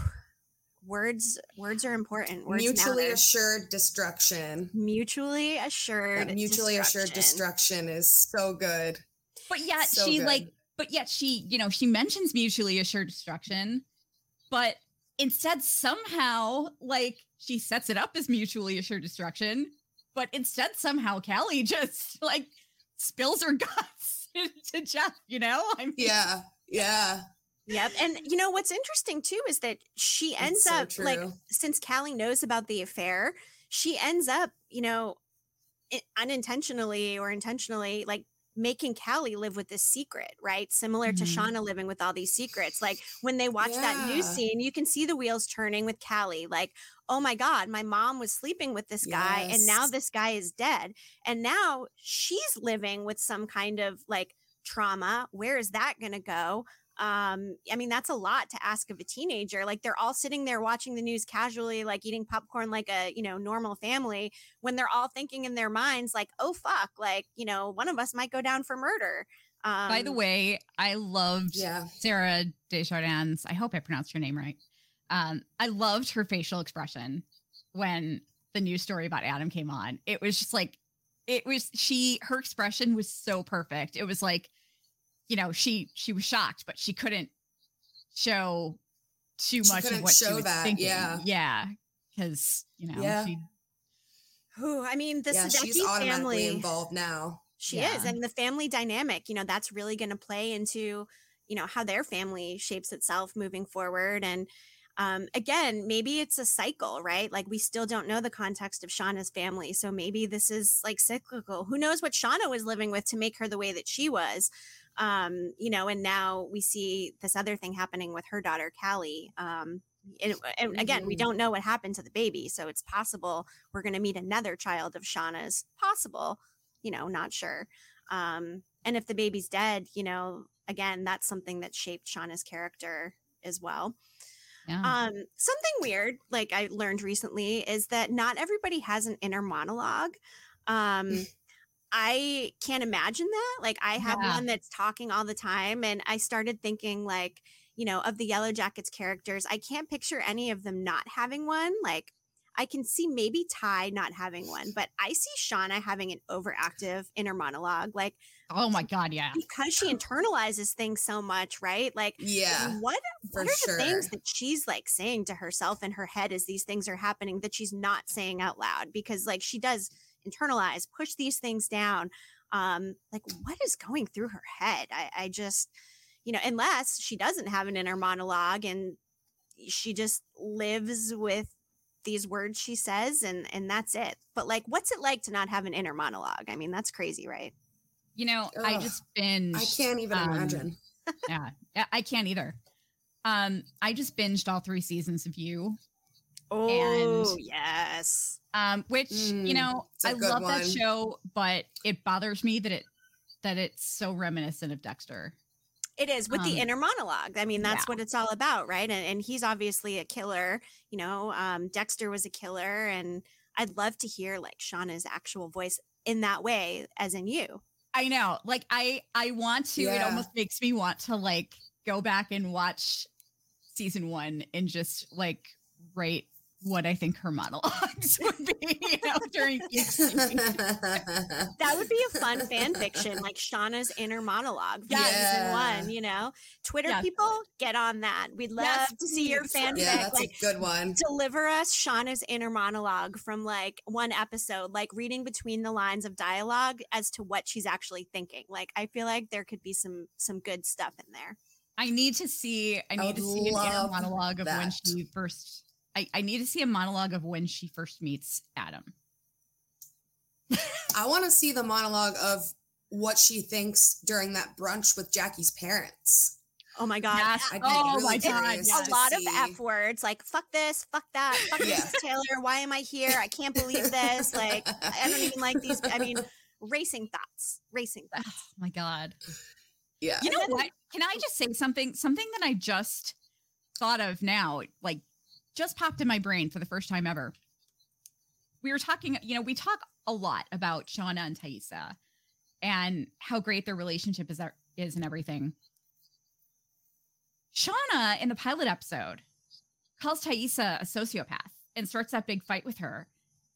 words, words are important. Words Mutually matter. assured destruction. Mutually assured. That mutually assured destruction is so good. But yet So she good. like, but yet she, you know, she mentions mutually assured destruction, but instead somehow like she sets it up as mutually assured destruction, but instead somehow Callie just like spills her guts to Jeff, you know? I mean, Yeah. Yeah. Yep. And you know what's interesting too is that she ends so up like, true. since Callie knows about the affair, she ends up, you know, i- unintentionally or intentionally like making Callie live with this secret, right? Similar to Mhm. Shauna living with all these secrets. Like when they watch that news Yeah. scene, you can see the wheels turning with Callie. Like, oh my God, my mom was sleeping with this guy and now Yes. this guy is dead. And now she's living with some kind of like trauma. Where is that going to go? Um, I mean, that's a lot to ask of a teenager. Like they're all sitting there watching the news casually, like eating popcorn like a, you know, normal family, when they're all thinking in their minds, like, oh, fuck, like, you know, one of us might go down for murder. Um, by the way, I loved Yeah. Sarah Desjardins. I hope I pronounced her name right. Um, I loved her facial expression when the news story about Adam came on. It was just like, it was, she, her expression was so perfect. It was like, you know, she, she was shocked, but she couldn't show too She much of couldn't what she show was that, thinking. yeah. Yeah. Cause you know, Yeah. she, who, I mean, the Yeah. She's Sadecki automatically family. involved now. She Yeah. is. And the family dynamic, you know, that's really going to play into, you know, how their family shapes itself moving forward. And um, again, maybe it's a cycle, right? Like we still don't know the context of Shauna's family. So maybe this is like cyclical. Who knows what Shauna was living with to make her the way that she was, um, you know, and now we see this other thing happening with her daughter, Callie. Um, and, and again, we Mhm. don't know what happened to the baby. So it's possible we're going to meet another child of Shauna's. Possible, you know, not sure. Um, and if the baby's dead, you know, again, that's something that shaped Shauna's character as well. Yeah. Um, something weird, like I learned recently, is that not everybody has an inner monologue. Um, I can't imagine that. Like I have Yeah. one that's talking all the time, and I started thinking like, you know, of the Yellow Jackets characters, I can't picture any of them not having one. Like I can see maybe Ty not having one, but I see Shauna having an overactive inner monologue. Like, Oh my God, yeah. because she internalizes things so much, right? Like, Yeah, what, for what are sure. the things that she's like saying to herself in her head as these things are happening that she's not saying out loud? Because like she does internalize, push these things down. Um, like what is going through her head? I, I just, you know, unless she doesn't have an inner monologue and she just lives with these words she says and and that's it. But like, what's it like to not have an inner monologue? I mean, that's crazy, right? You know, Ugh, I just binged. I can't even um, imagine. Yeah, yeah, I can't either. Um, I just binged all three seasons of You. Oh, And- yes. Um, which Mm, you know, it's a I good love that one. show, but it bothers me that it that it's so reminiscent of Dexter. It is with the Um, inner monologue. I mean, that's yeah. what it's all about, right? And, and he's obviously a killer. You know, um, Dexter was a killer, and I'd love to hear like Shauna's actual voice in that way, as in You. I know, like I I want to. It Yeah. almost makes me want to like go back and watch season one and just like write what I think her monologues would be, you know, during each season. That would be a fun fan fiction, like Shauna's inner monologue for season Yeah. one, you know? Twitter Definitely. people, get on that. We'd love Yes, to see your please. fanfic. Yeah, that's like, a good one. deliver us Shauna's inner monologue from like one episode, like reading between the lines of dialogue as to what she's actually thinking. Like, I feel like there could be some some good stuff in there. I need to see. I need would to see an inner love monologue of when that. she first. I, I need to see a monologue of when she first meets Adam. I want to see the monologue of what she thinks during that brunch with Jackie's parents. Oh my God. Yes. I'd be Oh really my God. curious yes. A to lot of see- F words, like fuck this, fuck that, fuck Yeah. Missus Taylor, why am I here? I can't believe this. Like, I don't even like these. I mean, racing thoughts, racing Oh thoughts. my God. Yeah. You know what? Can I just say something? Something that I just thought of now, like just popped in my brain for the first time ever. We were talking, you know, we talk a lot about Shauna and Taissa and how great their relationship is, is and everything. Shauna in the pilot episode calls Taissa a sociopath and starts that big fight with her.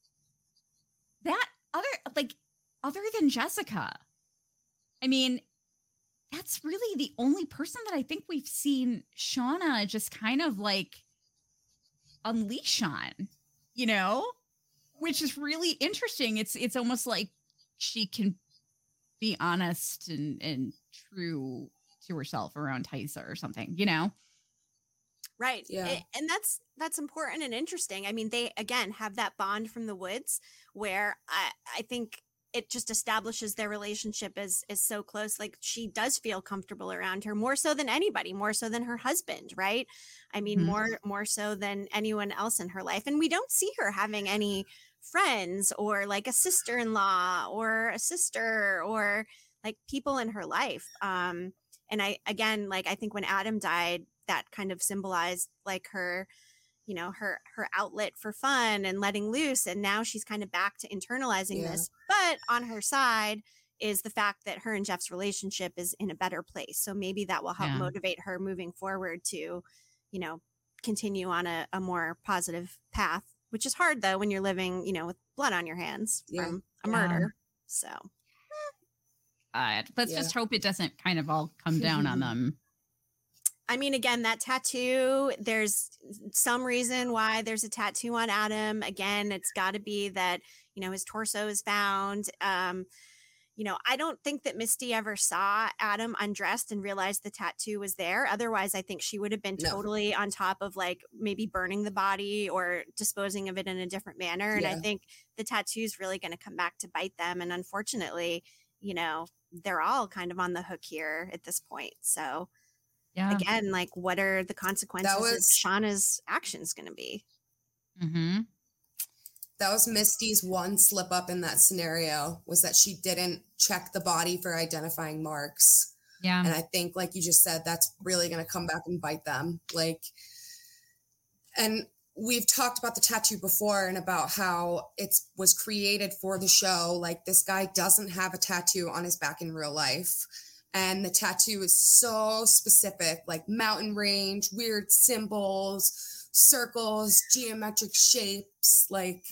That other, like, other than Jessica, I mean, that's really the only person that I think we've seen Shauna just kind of like unleash on, you know, which is really interesting. It's it's almost like she can be honest and, and true to herself around Taissa or something, you know? Right. Yeah. A- And that's that's important and interesting. I mean, they again have that bond from the woods where I, I think it just establishes their relationship as is so close. Like she does feel comfortable around her more so than anybody, more so than her husband, right? I mean, Mhm. more more so than anyone else in her life. And we don't see her having any friends or like a sister-in-law or a sister or like people in her life. Um, and I again, like I think when Adam died, that kind of symbolized like her, you know, her her outlet for fun and letting loose, and now she's kind of back to internalizing Yeah. this. But on her side is the fact that her and Jeff's relationship is in a better place, so maybe that will help Yeah. motivate her moving forward to, you know, continue on a, a more positive path, which is hard though when you're living, you know, with blood on your hands Yeah. from a Yeah. murder. So Uh, let's Yeah. just hope it doesn't kind of all come down on them. I mean, again, that tattoo, there's some reason why there's a tattoo on Adam. Again, it's got to be that, you know, his torso is found. Um, you know, I don't think that Misty ever saw Adam undressed and realized the tattoo was there. Otherwise, I think she would have been No. totally on top of like maybe burning the body or disposing of it in a different manner. And I Yeah. think the tattoo is really going to come back to bite them. And unfortunately, you know, they're all kind of on the hook here at this point. So, Yeah. again, like what are the consequences was- of Shauna's actions going to be? Mm-hmm. That was Misty's one slip up in that scenario, was that she didn't check the body for identifying marks. Yeah. And I think, like you just said, that's really going to come back and bite them. Like, and we've talked about the tattoo before and about how it was created for the show. Like, this guy doesn't have a tattoo on his back in real life. And the tattoo is so specific, like mountain range, weird symbols, circles, geometric shapes. Like,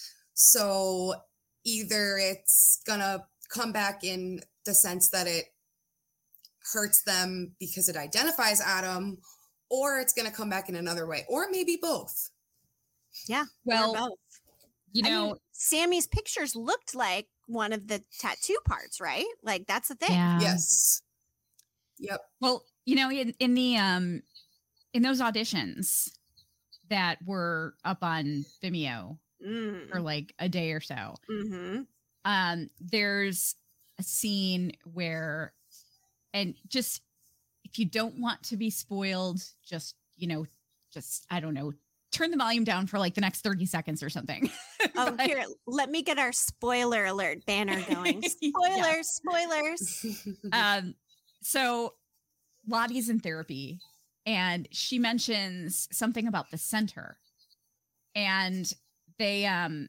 so either it's gonna come back in the sense that it hurts them because it identifies Adam, or it's gonna come back in another way, or maybe both. Yeah, well, both. You know, I mean, Sammy's pictures looked like one of the tattoo parts, right? Like, that's the thing. yeah. Yes. Yep. Well, you know, in, in the um in those auditions that were up on Vimeo Mm. for like a day or so, Mm-hmm. um, there's a scene where, and just if you don't want to be spoiled, just, you know, just, I don't know, turn the volume down for like the next thirty seconds or something. Oh, But- here, let me get our spoiler alert banner going. Yeah. Spoilers, spoilers. Um, so Lottie's in therapy and she mentions something about the center, and they, um,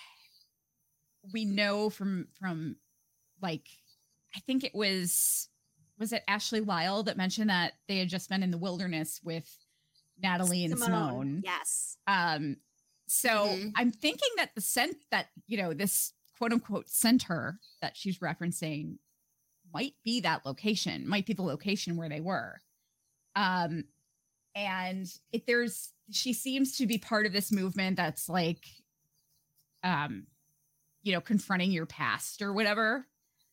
we know from, from like, I think it was, was it Ashley Lyle that mentioned that they had just been in the wilderness with Natalie and Simone. Yes. Um, so Mhm. I'm thinking that the scent that, you know, this quote unquote center that she's referencing might be that location, might be the location where they were. Um, and if there's, she seems to be part of this movement that's like, um, you know, confronting your past or whatever.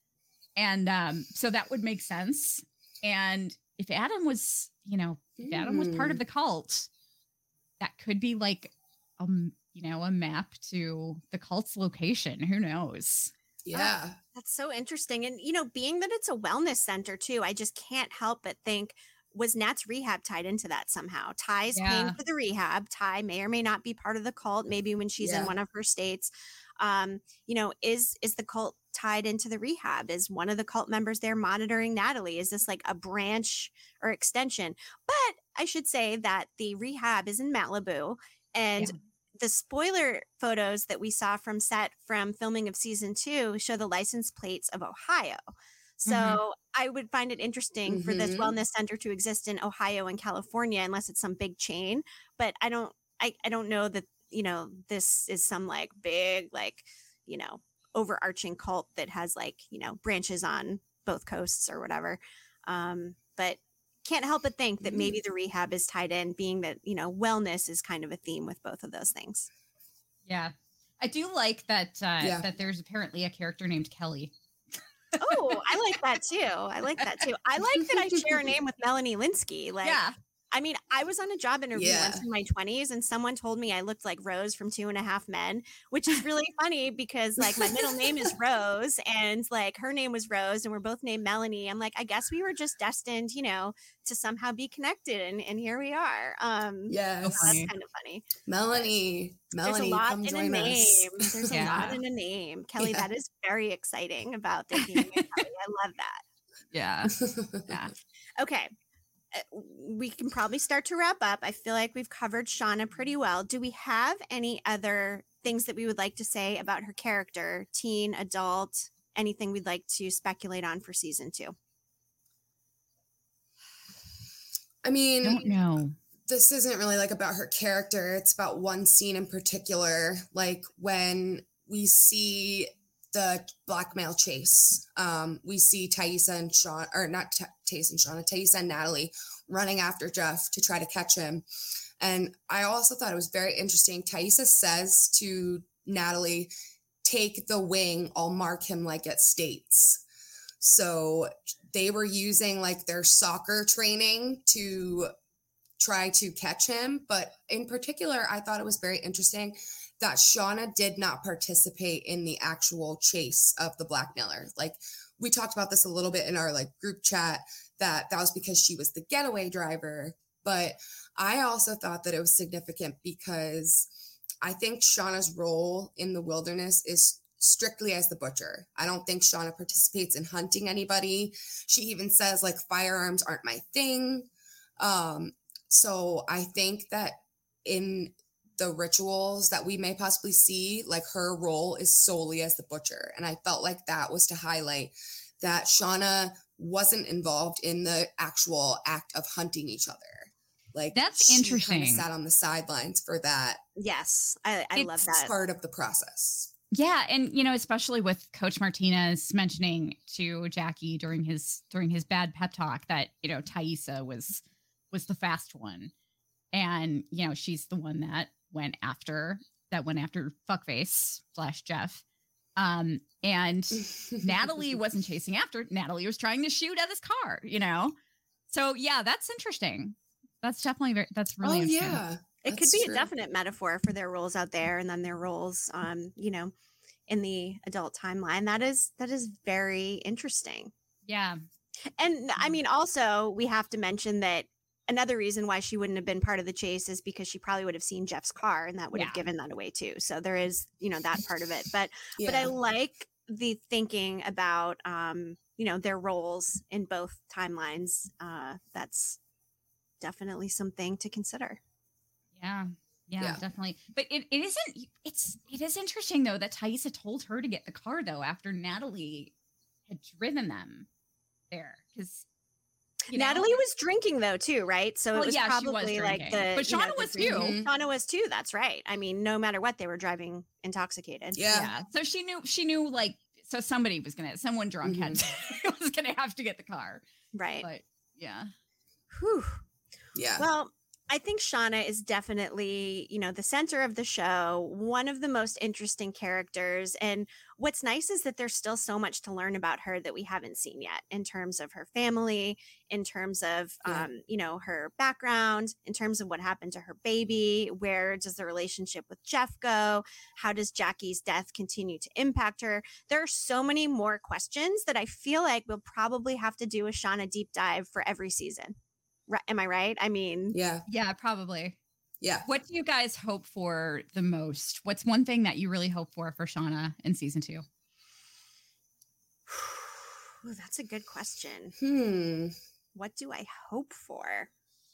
And um, so that would make sense. And if Adam was, you know, if Adam was part of the cult, that could be like, um, you know, a map to the cult's location. Who knows? Yeah. That's so interesting. And, you know, being that it's a wellness center too, I just can't help but think, was Nat's rehab tied into that somehow? Ty's paying Yeah. for the rehab. Ty may or may not be part of the cult, maybe when she's Yeah. in one of her states. Um, you know, is is the cult tied into the rehab? Is one of the cult members there monitoring Natalie? Is this like a branch or extension? But I should say that the rehab is in Malibu, and Yeah. the spoiler photos that we saw from set from filming of season two show the license plates of Ohio. So Mhm. I would find it interesting for this Mhm. wellness center to exist in Ohio and California, unless it's some big chain. But I don't, I, I don't know that, you know, this is some like big, like, you know, overarching cult that has like, you know, branches on both coasts or whatever. Um, but can't help but think that maybe the rehab is tied in, being that, you know, wellness is kind of a theme with both of those things. Yeah. I do like that, uh, Yeah. that there's apparently a character named Kelly. Oh, I like that too. I like that too. I like that I share a name with Melanie Linsky. Like, Yeah. I mean, I was on a job interview Yeah. once in my twenties, and someone told me I looked like Rose from Two and a Half Men, which is really funny because like my middle name is Rose, and like her name was Rose, and we're both named Melanie. I'm like, I guess we were just destined, you know, to somehow be connected, and, and here we are. Um, Yes. that's funny. kind of funny. Melanie. Melanie, There's a lot come in a join us. name. There's a Yeah. lot in a name. Kelly, Yeah. that is very exciting about there being a Kelly. I love that. Yeah. Yeah. Okay. Uh, We can probably start to wrap up. I feel like we've covered Shauna pretty well. Do we have any other things that we would like to say about her character, teen, adult, anything we'd like to speculate on for season two? I mean, Don't know. this isn't really like about her character. It's about one scene in particular, like when we see the blackmail chase. Um, we see Taissa and Sean, or not Ta- Taissa and Shauna, Taissa and Natalie running after Jeff to try to catch him. And I also thought it was very interesting. Taissa says to Natalie, take the wing, I'll mark him like at States. So they were using like their soccer training to try to catch him. But in particular, I thought it was very interesting that Shauna did not participate in the actual chase of the blackmailer. Like, we talked about this a little bit in our like group chat, that that was because she was the getaway driver. But I also thought that it was significant because I think Shauna's role in the wilderness is strictly as the butcher. I don't think Shauna participates in hunting anybody. She even says like firearms aren't my thing. Um, so I think that in the rituals that we may possibly see, like her role is solely as the butcher. And I felt like that was to highlight that Shauna wasn't involved in the actual act of hunting each other. Like that's she interesting. Kind of sat on the sidelines for that. Yes, I, I love that. Part of the process. Yeah, and you know, especially with Coach Martinez mentioning to Jackie during his during his bad pep talk that, you know, Taissa was was the fast one, and you know she's the one that went after that went after fuckface slash Jeff. Um, and Natalie wasn't chasing after. Natalie was trying to shoot at his car, you know? So yeah, that's interesting. That's definitely very, that's really oh, interesting. Yeah, it could be true. A definite metaphor for their roles out there and then their roles, um, you know, in the adult timeline. That is, that is very interesting. Yeah. And I mean, also we have to mention that another reason why she wouldn't have been part of the chase is because she probably would have seen Jeff's car and that would yeah. have given that away too. So there is, you know, that part of it. But yeah. but I like the thinking about, um, you know, their roles in both timelines. Uh, that's definitely something to consider. Yeah, yeah, yeah. definitely. But it, it isn't, it's, it is interesting though that Taissa told her to get the car though after Natalie had driven them there. Because You Natalie know? was drinking though too, right? So well, it was yeah, probably was like the but Shauna you know, was the, too. Mm-hmm. Shauna was too. That's right. I mean, no matter what, they were driving intoxicated. Yeah. yeah. So she knew. She knew like so somebody was gonna someone drunk mm-hmm. had was gonna have to get the car. Right. But yeah. Whew. Yeah. Well, I think Shauna is definitely, you know, the center of the show, one of the most interesting characters. And what's nice is that there's still so much to learn about her that we haven't seen yet in terms of her family, in terms of, yeah. um, you know, her background, in terms of what happened to her baby. Where does the relationship with Jeff go? How does Jackie's death continue to impact her? There are so many more questions that I feel like we'll probably have to do a Shauna deep dive for every season. Am I right? I mean, yeah, yeah, probably. Yeah. What do you guys hope for the most? What's one thing that you really hope for for Shauna in season two? Ooh, that's a good question. Hmm. What do I hope for?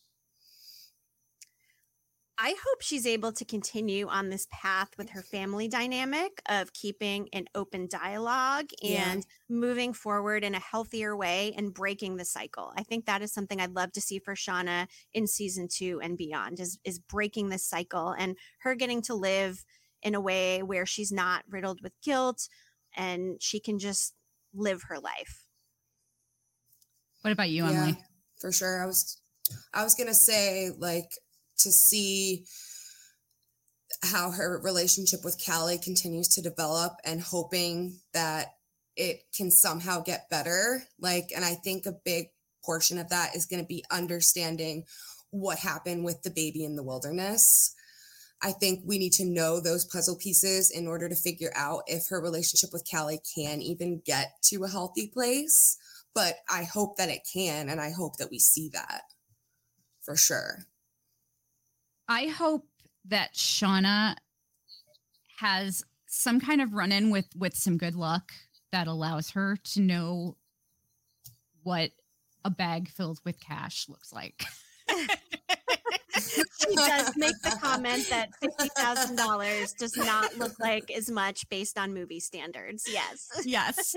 I hope she's able to continue on this path with her family dynamic of keeping an open dialogue and yeah. moving forward in a healthier way and breaking the cycle. I think that is something I'd love to see for Shauna in season two and beyond is, is breaking this cycle and her getting to live in a way where she's not riddled with guilt and she can just live her life. What about you, yeah, Emily? For sure. I was, I was going to say like, to see how her relationship with Callie continues to develop and hoping that it can somehow get better. Like, and I think a big portion of that is going to be understanding what happened with the baby in the wilderness. I think we need to know those puzzle pieces in order to figure out if her relationship with Callie can even get to a healthy place. But I hope that it can, and I hope that we see that for sure. I hope that Shauna has some kind of run-in with, with some good luck that allows her to know what a bag filled with cash looks like. She does make the comment that fifty thousand dollars does not look like as much based on movie standards. Yes. Yes.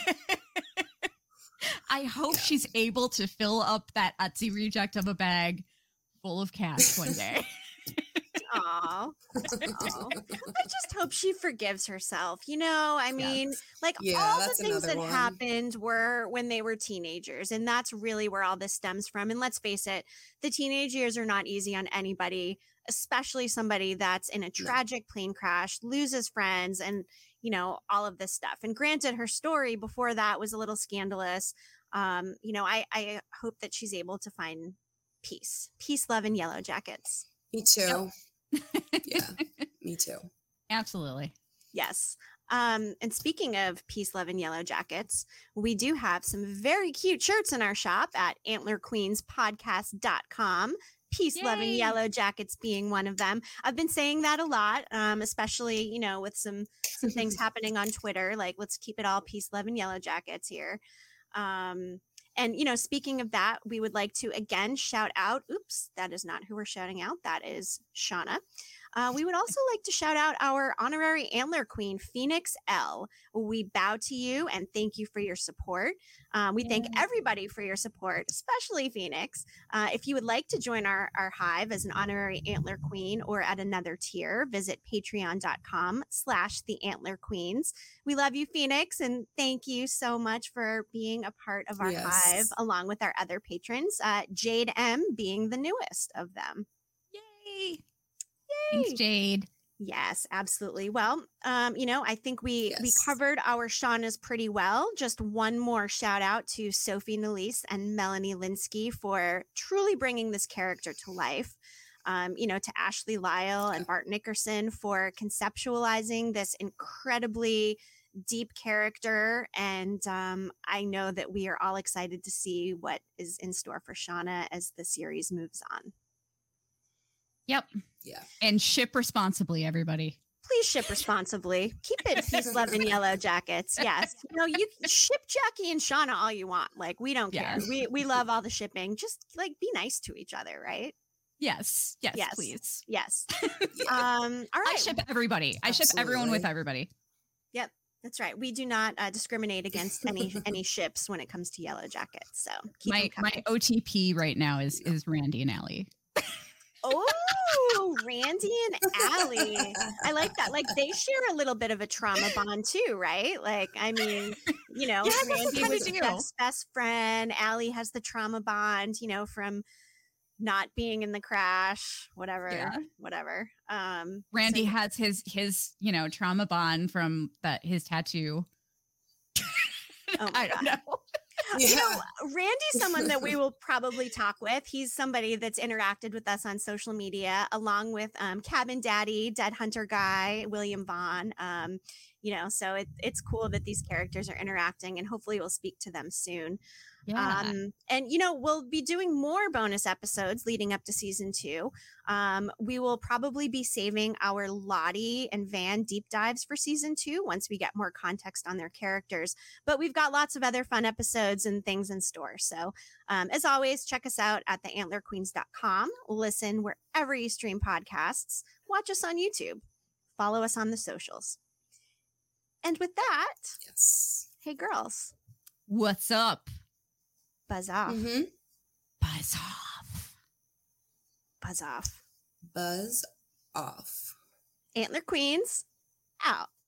I hope yeah. she's able to fill up that Etsy reject of a bag full of cash one day. Aw. I just hope she forgives herself. You know, I mean, yeah. like yeah, all the things that one. happened were when they were teenagers. And that's really where all this stems from. And let's face it, the teenage years are not easy on anybody, especially somebody that's in a tragic no. plane crash, loses friends, and, you know, all of this stuff. And granted, her story before that was a little scandalous. Um, you know, I, I hope that she's able to find peace, peace, love, and yellow jackets. Me too. Yep. Yeah, me too. Absolutely. Yes. Um, and speaking of peace, love, and yellow jackets, we do have some very cute shirts in our shop at antler queens podcast dot com. Peace, Yay. love, and yellow jackets being one of them. I've been saying that a lot, um, especially, you know, with some some things happening on Twitter. Like, let's keep it all peace, love, and yellow jackets here. Um, and, you know, speaking of that, we would like to again shout out. Oops, that is not who we're shouting out. That is Shauna. Uh, we would also like to shout out our honorary antler queen, Phoenix L. We bow to you and thank you for your support. Um, we thank everybody for your support, especially Phoenix. Uh, if you would like to join our, our hive as an honorary antler queen or at another tier, visit patreon.com slash the antler queens. We love you, Phoenix, and thank you so much for being a part of our Yes. hive along with our other patrons, uh, Jade M being the newest of them. Yay. Thanks, Jade. Yes, absolutely. Well, um, you know, I think we Yes. we covered our Shaunas pretty well. Just one more shout out to Sophie Nalise and Melanie Linsky for truly bringing this character to life. Um, you know, to Ashley Lyle and Bart Nickerson for conceptualizing this incredibly deep character. And um, I know that we are all excited to see what is in store for Shauna as the series moves on. Yep. Yeah. And ship responsibly, everybody. Please ship responsibly. Keep it peace, love, and yellow jackets. Yes. You know, you can ship Jackie and Shauna all you want. Like, we don't care. Yes. We we love all the shipping. Just like be nice to each other, right? Yes. Yes, Yes. please. Yes. Yeah. Um, all right. I ship everybody. I ship everyone with Absolutely. everybody. Yep. That's right. We do not uh, discriminate against any any ships when it comes to yellow jackets. So keep them My coming. my O T P right now is is Randy and Allie. Oh, Randy and Allie. I like that. Like they share a little bit of a trauma bond too, right? Like, I mean, you know, Yeah, I guess they Randy kinda was do. Jeff's best friend. Allie has the trauma bond, you know, from not being in the crash, whatever, Yeah. whatever. Um, Randy so- has his his you know trauma bond from that his tattoo. Oh my I don't God. know. You know, Yeah. Randy's someone that we will probably talk with. He's somebody that's interacted with us on social media, along with um, Cabin Daddy, Dead Hunter Guy, William Vaughn. Um, you know, so it, it's cool that these characters are interacting, and hopefully we'll speak to them soon. Yeah. Um, and, you know, we'll be doing more bonus episodes leading up to season two. Um, we will probably be saving our Lottie and Van deep dives for season two once we get more context on their characters. But we've got lots of other fun episodes and things in store. So, um, as always, check us out at the antler queens dot com. Listen wherever you stream podcasts. Watch us on YouTube. Follow us on the socials. And with that, Yes. hey, girls, What's up? buzz off. Mm-hmm. Buzz off. Buzz off. Buzz off. Antler Queens out.